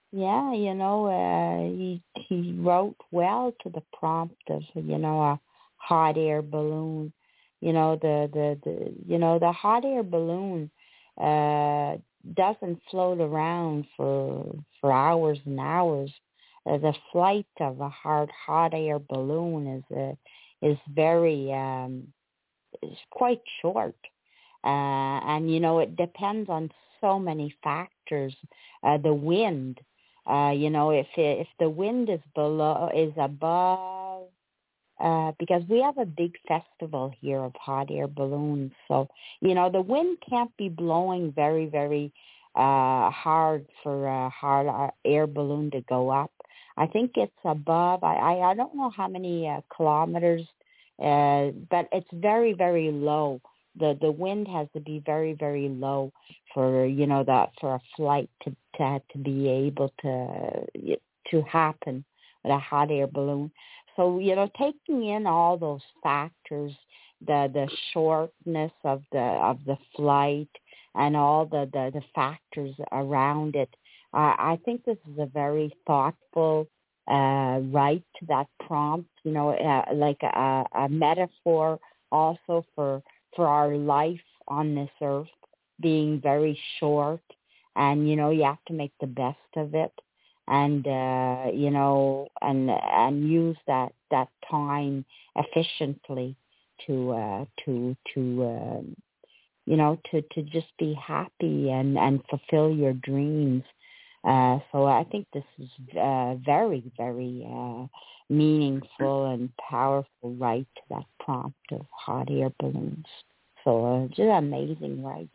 yeah, you know, uh, he he wrote well to the prompt of, you know, a hot air balloon. You know, the the, the you know the hot air balloon uh, doesn't float around for for hours and hours. Uh, the flight of a hard hot air balloon is uh, is very um, is quite short. Uh, and, you know, it depends on so many factors. Uh, the wind, uh, you know, if it, if the wind is below, is above, uh, because we have a big festival here of hot air balloons. So, you know, the wind can't be blowing very, very uh, hard for a hot air balloon to go up. I think it's above, I, I, I don't know how many uh, kilometers, uh, but it's very, very low. The the wind has to be very, very low for, you know, that for a flight to to, to be able to to happen with a hot air balloon. So, you know, taking in all those factors, the the shortness of the of the flight and all the, the, the factors around it, uh, I think this is a very thoughtful uh, right to that prompt, you know, uh, like a, a metaphor also for for our life on this earth being very short, and, you know, you have to make the best of it, and uh, you know, and and use that that time efficiently to uh, to to um, you know, to to just be happy and and fulfill your dreams. Uh, so I think this is uh, very, very uh, meaningful and powerful right to that prompt of hot air balloons. So uh, just amazing, right?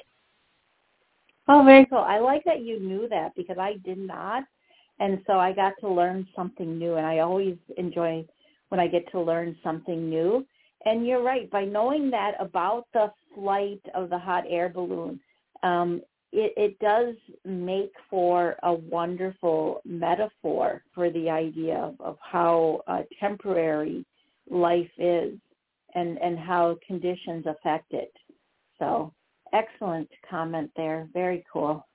Oh, very cool. I like that you knew that because I did not. And so I got to learn something new. And I always enjoy when I get to learn something new. And you're right. By knowing that about the flight of the hot air balloon, um, It, it does make for a wonderful metaphor for the idea of, of how uh, temporary life is and, and how conditions affect it. So excellent comment there. Very cool.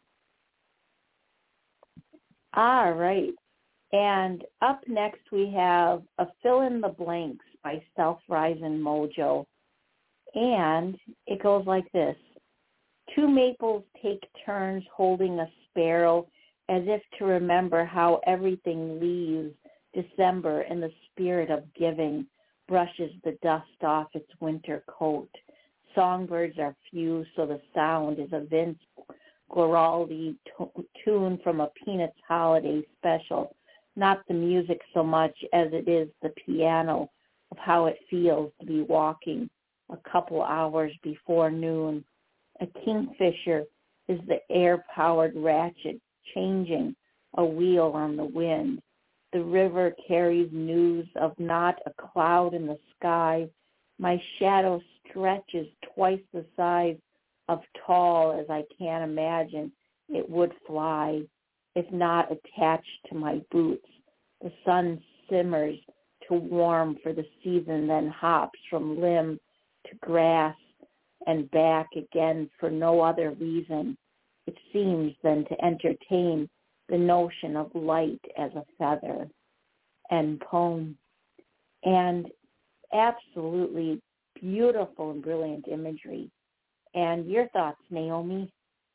All right. And up next we have a Fill in the Blanks by Self-Rising Mojo. And it goes like this. Two maples take turns holding a sparrow as if to remember how everything leaves December in the spirit of giving, brushes the dust off its winter coat. Songbirds are few, so the sound is a Vince Guaraldi t- tune from a Peanuts holiday special, not the music so much as it is the piano of how it feels to be walking a couple hours before noon. A kingfisher is the air-powered ratchet changing a wheel on the wind. The river carries news of not a cloud in the sky. My shadow stretches twice the size of tall as I can imagine it would fly, if not attached to my boots. The sun simmers to warm for the season, then hops from limb to grass and back again for no other reason, it seems, than to entertain the notion of light as a feather. End poem. And absolutely beautiful and brilliant imagery. And your thoughts, Naomi?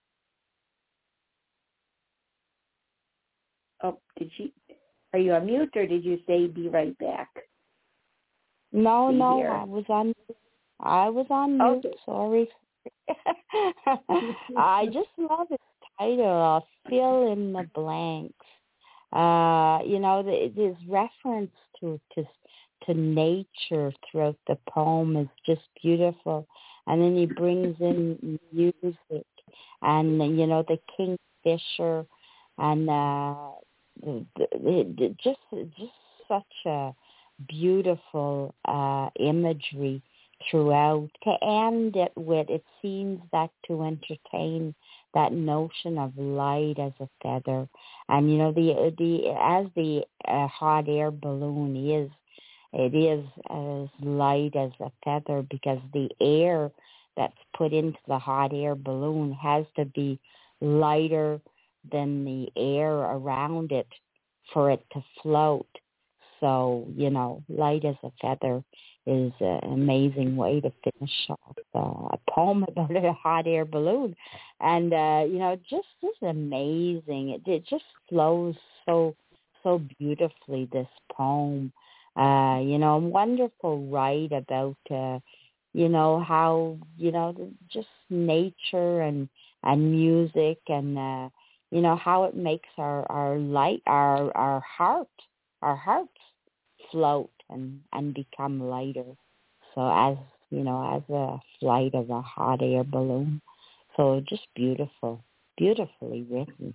Oh, did she? Are you on mute, or did you say be right back? No, be no, here. I was on. I was on mute. Okay. Sorry. I just love its title, uh, Fill in the Blanks. Uh, you know, the, this reference to, to to nature throughout the poem is just beautiful. And then he brings in music and, you know, the kingfisher and uh, the, the, the, just just such a beautiful uh, imagery throughout. To end it with, it seems that to entertain that notion of light as a feather, and you know the the as the uh, hot air balloon is, it is as light as a feather because the air that's put into the hot air balloon has to be lighter than the air around it for it to float. So, you know, light as a feather is an amazing way to finish off uh, a poem about a hot air balloon. And, uh, you know, just is amazing. It, it just flows so, so beautifully, this poem. Uh, you know, wonderful write about, uh, you know, how, you know, just nature and, and music and, uh, you know, how it makes our, our light, our, our heart, our hearts float and, and become lighter. So as, you know, as a flight of a hot air balloon. So just beautiful, beautifully written.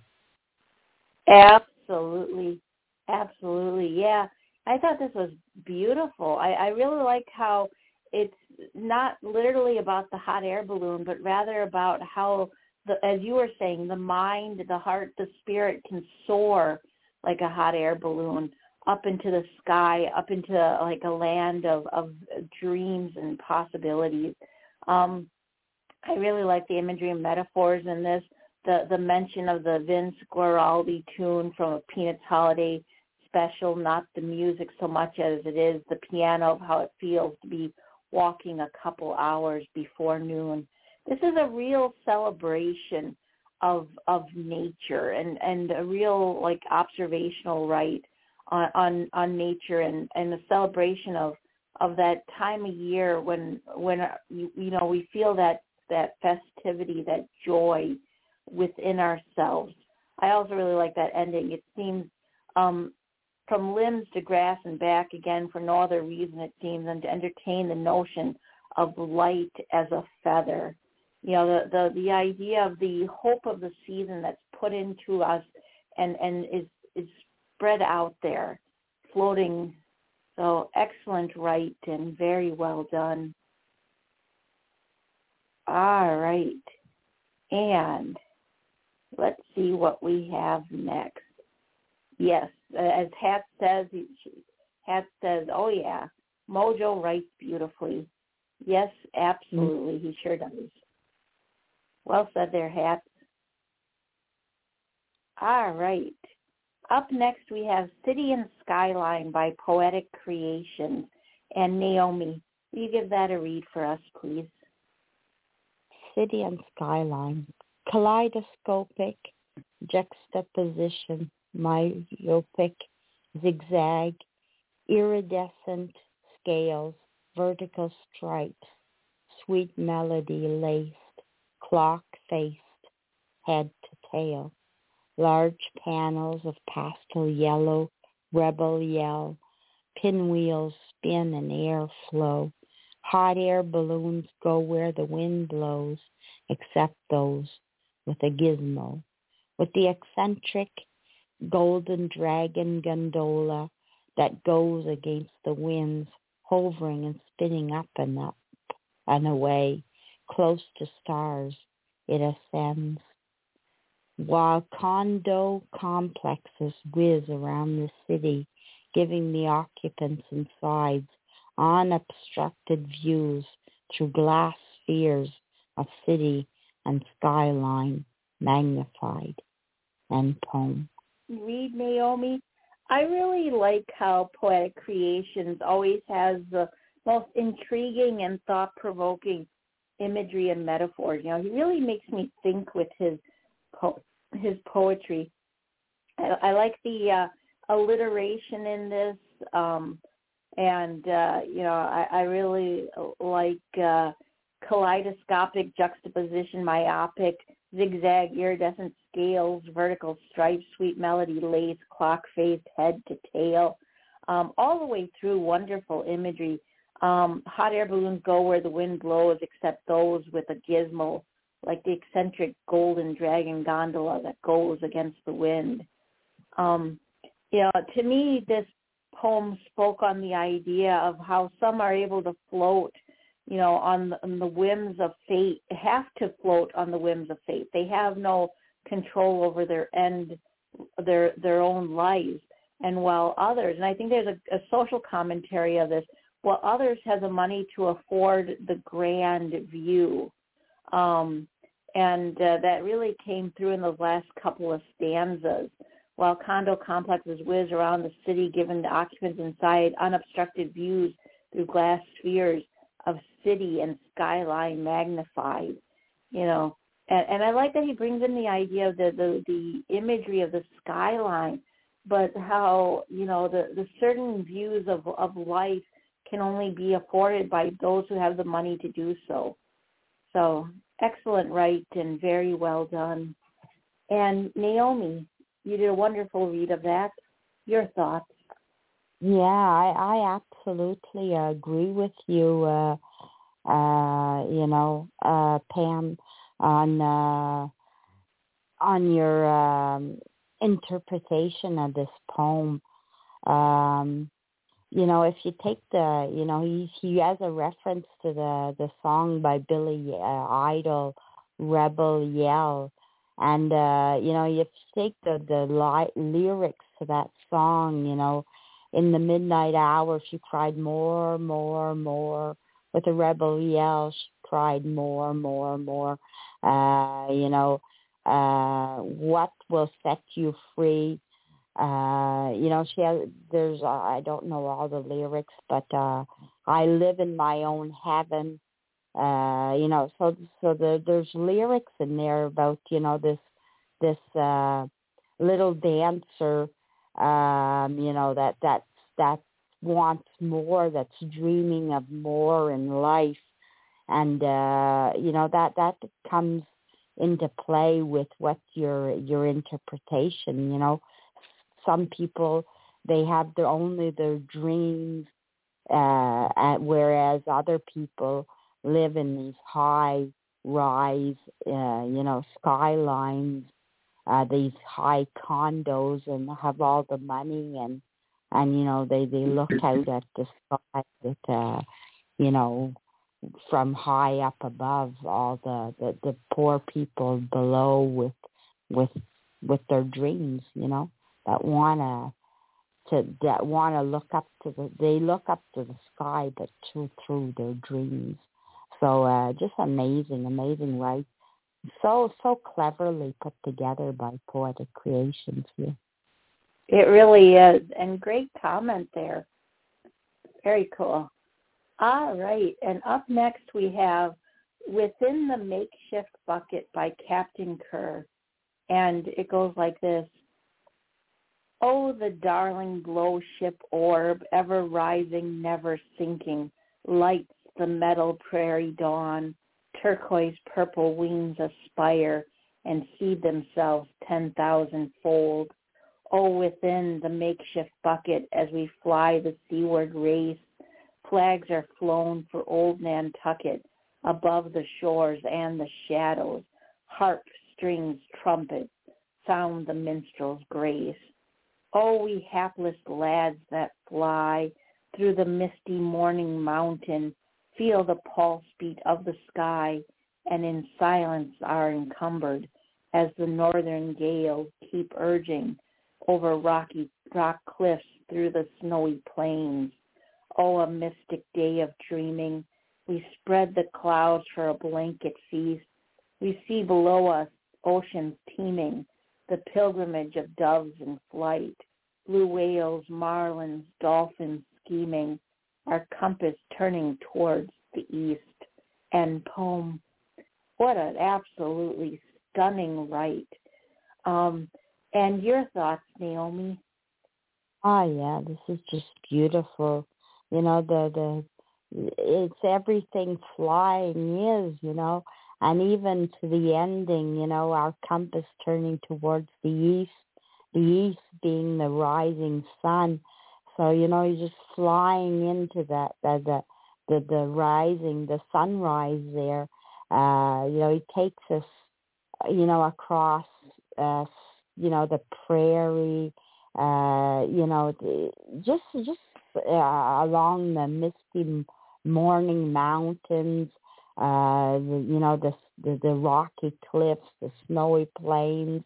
Absolutely. Absolutely. Yeah. I thought this was beautiful. I, I really like how it's not literally about the hot air balloon, but rather about how, the, as you were saying, the mind, the heart, the spirit can soar like a hot air balloon up into the sky, up into like a land of, of dreams and possibilities. Um, I really like the imagery and metaphors in this. The, the mention of the Vince Guaraldi tune from a Peanuts Holiday special, not the music so much as it is the piano, of how it feels to be walking a couple hours before noon. This is a real celebration of of nature and, and a real like observational right on on, on nature and, and a celebration of, of that time of year when when you, you know we feel that, that festivity, that joy within ourselves. I also really like that ending. It seems um, from limbs to grass and back again for no other reason, it seems, than to entertain the notion of light as a feather. You know, the, the, the idea of the hope of the season that's put into us and, and is, is spread out there, floating. So excellent write and very well done. All right. And let's see what we have next. Yes, as Hat says, he, Hat says, oh yeah, Mojo writes beautifully. Yes, absolutely, mm-hmm. He sure does. Well said there, Hat. All right. Up next we have City and Skyline by Poetic Creations. And Naomi, will you give that a read for us, please? City and Skyline. Kaleidoscopic juxtaposition, myopic zigzag, iridescent scales, vertical stripes, sweet melody laced, clock-faced, head to tail, large panels of pastel yellow, rebel yell, pinwheels spin and air flow, hot air balloons go where the wind blows, except those with a gizmo, with the eccentric golden dragon gondola that goes against the winds, hovering and spinning up and up and away, close to stars it ascends. While condo complexes whiz around the city, giving the occupants inside unobstructed views through glass spheres of city and skyline magnified. End poem. Read, Naomi. I really like how Poetic Creations always has the most intriguing and thought-provoking imagery and metaphors. You know, he really makes me think with his po- his poetry. I, I like the uh, alliteration in this, um, and uh, you know, I, I really like uh, kaleidoscopic juxtaposition, myopic, zigzag, iridescent scales, vertical stripes, sweet melody, lace, clock-faced, head to tail, um, all the way through wonderful imagery. Um, hot air balloons go where the wind blows, except those with a gizmo, like the eccentric golden dragon gondola that goes against the wind. Um, you know, to me, this poem spoke on the idea of how some are able to float, you know, on the, on the whims of fate, have to float on the whims of fate. They have no control over their end, their their own lives. And while others, and I think there's a, a social commentary of this, while others have the money to afford the grand view, um, And uh, that really came through in the last couple of stanzas. While condo complexes whiz around the city, giving the occupants inside unobstructed views through glass spheres of city and skyline magnified, you know. And, and I like that he brings in the idea of the, the, the imagery of the skyline, but how, you know, the, the certain views of, of life can only be afforded by those who have the money to do so. So excellent write and very well done. And Naomi, you did a wonderful read of that. Your thoughts? Yeah, I, I absolutely agree with you, uh, uh, you know, uh, Pam, on uh, on your um, interpretation of this poem. Um, you know, if you take the, you know, he he has a reference to the the song by Billy uh, Idol, Rebel Yell, and uh, you know, you take the the li- lyrics to that song, you know, in the midnight hour she cried more, more, more. With a rebel yell, she cried more, more, more. Uh, you know, uh, what will set you free? Uh, you know, she has, there's, uh, I don't know all the lyrics, but, uh, I live in my own heaven. Uh, you know, so, so the, there's lyrics in there about, you know, this, this, uh, little dancer, um, you know, that, that, that wants more, that's dreaming of more in life. And, uh, you know, that, that comes into play with what your, your interpretation, you know. Some people, they have their only their dreams, uh, at, whereas other people live in these high rise, uh, you know, skylines, uh, these high condos, and have all the money, and and you know they they look out at the sky that uh, you know, from high up above, all the, the the poor people below with with with their dreams, you know, that wanna to that wanna look up to the they look up to the sky, but through through their dreams. So uh, just amazing, amazing, right? So so cleverly put together by Poetic Creations here. It really is, and great comment there. Very cool. All right, and up next we have Within the Makeshift Bucket by Captain Kerr, and it goes like this. Oh, the darling glowship orb, ever rising, never sinking, lights the meadow prairie dawn, turquoise purple wings aspire and seed themselves ten thousand fold. Oh, within the makeshift bucket as we fly the seaward race, flags are flown for old Nantucket above the shores and the shadows. Harp, strings, trumpets sound the minstrel's grace. Oh, we hapless lads that fly through the misty morning mountain, feel the pulse beat of the sky, and in silence are encumbered as the northern gales keep urging over rocky rock cliffs through the snowy plains. Oh, a mystic day of dreaming. We spread the clouds for a blanket feast. We see below us oceans teeming, the pilgrimage of doves in flight, blue whales, marlins, dolphins scheming, our compass turning towards the east. And poem, what an absolutely stunning write. Um, and your thoughts, Naomi? Oh yeah, this is just beautiful. You know, the the it's everything flying is, you know, and even to the ending, you know, our compass turning towards the east, the east being the rising sun. So, you know, you're just flying into that, the, the, the, the rising, the sunrise there. Uh, you know, it takes us, you know, across, uh, you know, the prairie, uh, you know, just, just uh, along the misty morning mountains, uh, the, you know, the, the the rocky cliffs, the snowy plains,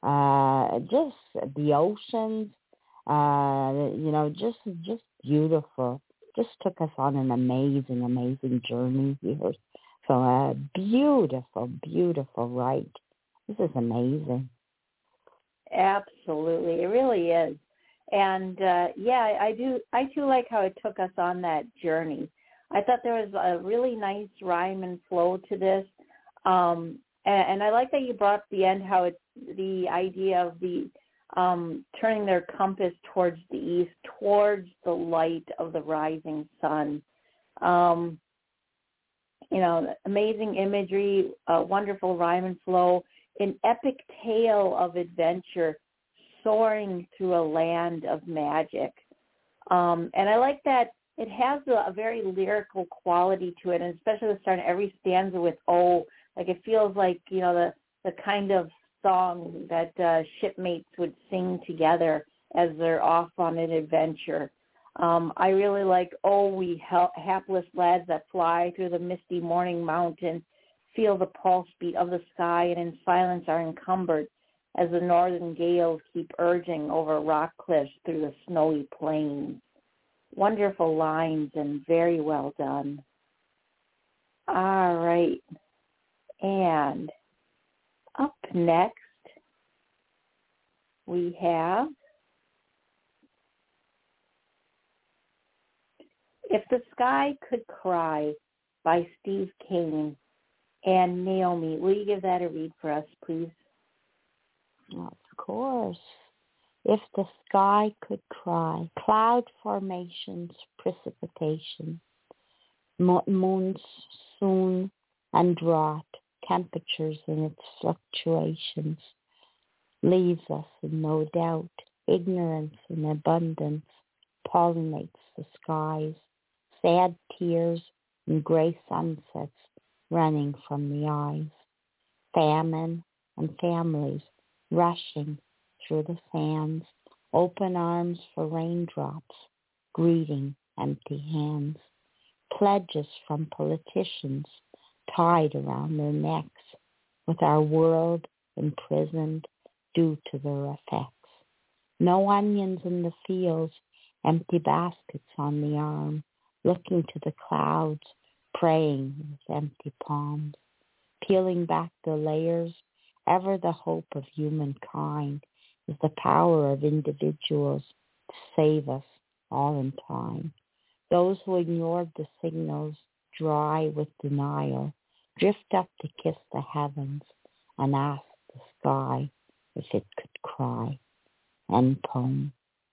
uh, just the oceans, uh, you know, just just beautiful. Just took us on an amazing, amazing journey here. So a beautiful, beautiful write. This is amazing. Absolutely, it really is. And uh, yeah, I do. I do like how it took us on that journey. I thought there was a really nice rhyme and flow to this, um, and, and I like that you brought up the end how it's the idea of the um, turning their compass towards the east, towards the light of the rising sun. Um, you know, amazing imagery, uh, wonderful rhyme and flow, an epic tale of adventure soaring through a land of magic. Um, and I like that it has a, a very lyrical quality to it, and especially the start of every stanza with "oh," like it feels like, you know, the, the kind of song that uh, shipmates would sing together as they're off on an adventure. Um, I really like, "oh, we ha- hapless lads that fly through the misty morning mountain, feel the pulse beat of the sky and in silence are encumbered as the northern gales keep urging over rock cliffs through the snowy plains." Wonderful lines and very well done. All right. And up next, we have If the Sky Could Cry by Steve Kane. And Naomi, will you give that a read for us, please? Of course. If the sky could cry, cloud formations, precipitation, mo- monsoon and drought, temperatures in its fluctuations, leaves us in no doubt, ignorance in abundance, pollinates the skies, sad tears and gray sunsets running from the eyes, famine and families rushing through the sands, open arms for raindrops, greeting empty hands, pledges from politicians tied around their necks, with our world imprisoned due to their effects. No onions in the fields, empty baskets on the arm, looking to the clouds, praying with empty palms, peeling back the layers, ever the hope of humankind is the power of individuals to save us all in time. Those who ignored the signals, dry with denial, drift up to kiss the heavens and ask the sky if it could cry. End poem.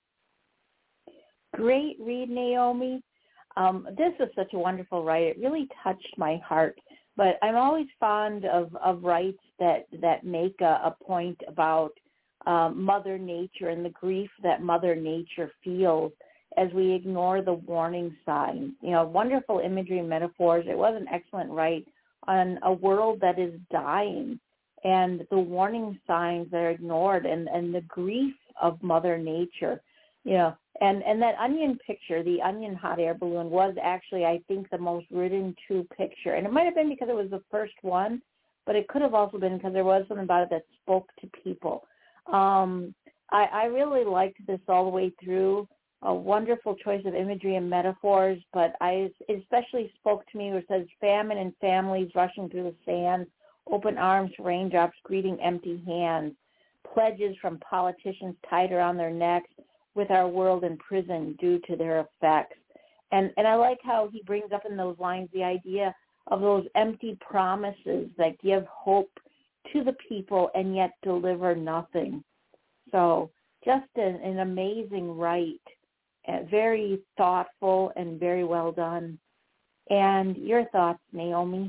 Great read, Naomi. Um, this is such a wonderful write. It really touched my heart. But I'm always fond of, of rights that, that make a, a point about um, Mother Nature and the grief that Mother Nature feels as we ignore the warning signs. You know, wonderful imagery and metaphors. It was an excellent write on a world that is dying and the warning signs that are ignored and, and the grief of Mother Nature. You know, and, and that onion picture, the onion hot air balloon, was actually, I think, the most written to picture. And it might have been because it was the first one, but it could have also been because there was something about it that spoke to people. Um, I, I really liked this all the way through. A wonderful choice of imagery and metaphors, but I it especially spoke to me where it says famine and families rushing through the sands, open arms for raindrops, greeting empty hands, pledges from politicians tied around their necks, with our world in prison due to their effects. And and I like how he brings up in those lines the idea of those empty promises that give hope to the people and yet deliver nothing. So just an, an amazing write, uh, very thoughtful and very well done. And your thoughts, Naomi?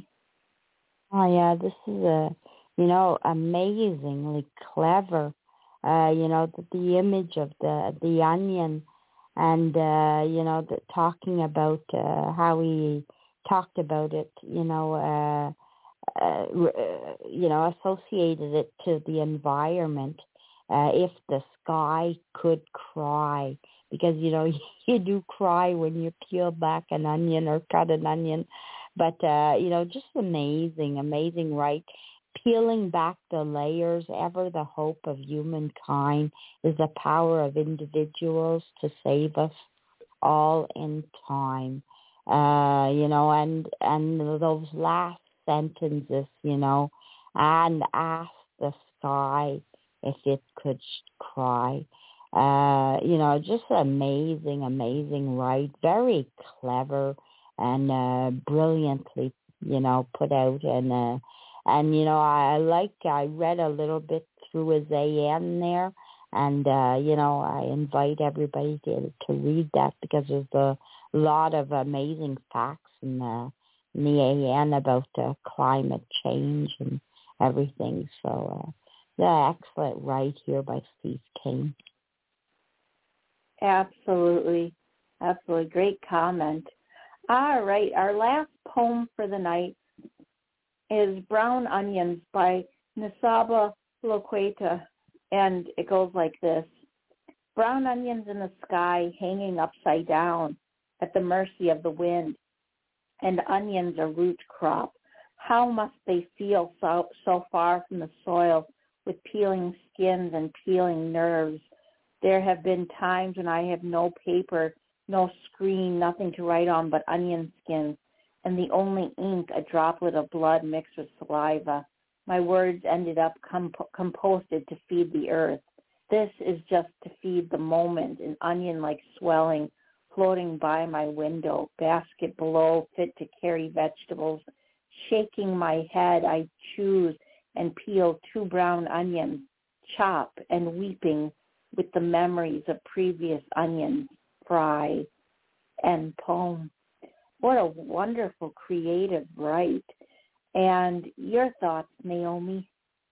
Oh, yeah, this is a, you know, amazingly clever. Uh, you know, the, the image of the the onion and, uh, you know, the, talking about uh, how he talked about it, you know, uh, uh, you know, associated it to the environment. Uh, if the sky could cry, because, you know, you do cry when you peel back an onion or cut an onion. But, uh, you know, just amazing, amazing, right? Peeling back the layers, ever the hope of humankind is the power of individuals to save us all in time. Uh, you know, and, and those last sentences, you know, and ask the sky if it could cry. Uh, you know, just amazing, amazing write. Very clever and uh, brilliantly, you know, put out. And, uh, and you know, I like, I read a little bit through his A N there. And, uh, you know, I invite everybody to, to read that because there's a lot of amazing facts in the, in the A N about uh, climate change and everything. So, uh, yeah, excellent write here by Steve King. Absolutely. Absolutely. Great comment. All right. Our last poem for the night is Brown Onions by Nisaba Loqueta. And it goes like this. Brown onions in the sky hanging upside down at the mercy of the wind. And onions a root crop. How must they feel so, so far from the soil with peeling skins and peeling nerves? There have been times when I have no paper, no screen, nothing to write on but onion skins, and the only ink a droplet of blood mixed with saliva. My words ended up comp- composted to feed the earth. This is just to feed the moment, an onion-like swelling floating by my window, basket below fit to carry vegetables. Shaking my head, I choose and peel two brown onions, chop and weeping with the memories of previous onions, fry, and poem. What a wonderful creative write. And your thoughts, Naomi?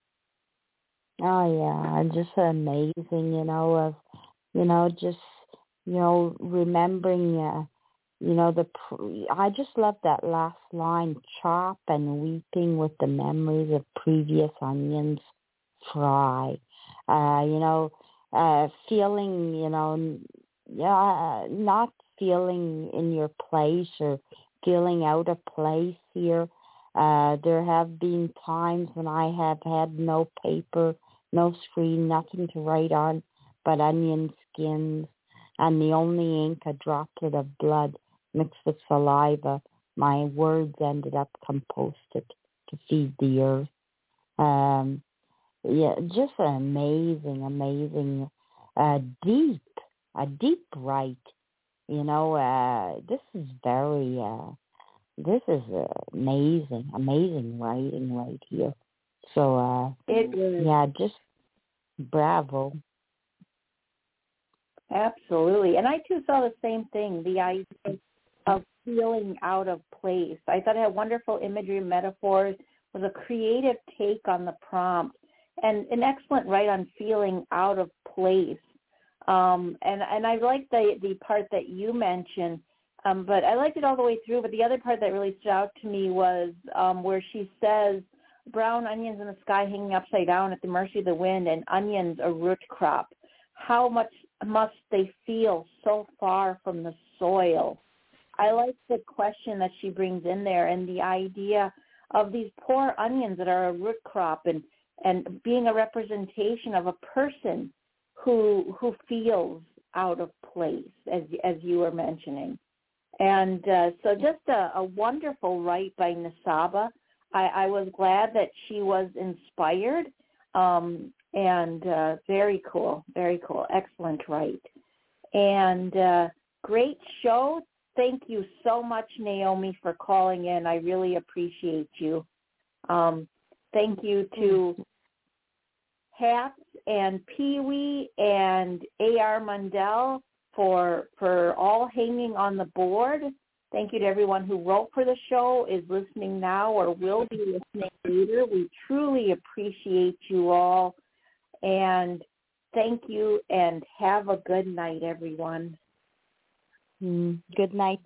Oh, yeah, just amazing, you know, of, you know, just, you know, remembering, uh, you know, the, pre- I just love that last line, chop and weeping with the memories of previous onions, fry. Uh, you know, uh, feeling, you know, yeah, not feeling in your place or feeling out of place here. Uh, there have been times when I have had no paper, no screen, nothing to write on but onion skins, and the only ink a droplet of blood mixed with saliva. My words ended up composted to feed the earth. Um, yeah, just an amazing, amazing, uh, deep, a deep write. You know, uh, this is very... Uh, This is uh, amazing, amazing writing right here. So, uh, It is. yeah, just bravo. Absolutely. And I too saw the same thing, the idea of feeling out of place. I thought it had wonderful imagery and metaphors, was a creative take on the prompt, and an excellent write on feeling out of place. Um, and, and I like the, the part that you mentioned, um, but I liked it all the way through. But the other part that really stood out to me was um, where she says, brown onions in the sky hanging upside down at the mercy of the wind, and onions a root crop. How much must they feel so far from the soil? I like the question that she brings in there, and the idea of these poor onions that are a root crop, and, and being a representation of a person who who feels out of place, as as you were mentioning. And uh, so just a, a wonderful write by Nisaba. I, I was glad that she was inspired, um, and uh, very cool, very cool. Excellent write. And uh, great show. Thank you so much, Naomi, for calling in. I really appreciate you. Um, thank you to Hats and Pee-wee and A R Mundell for for all hanging on the board. Thank you to everyone who wrote for the show, is listening now, or will be listening later. We truly appreciate you all. And thank you, and have a good night, everyone. Mm, good night.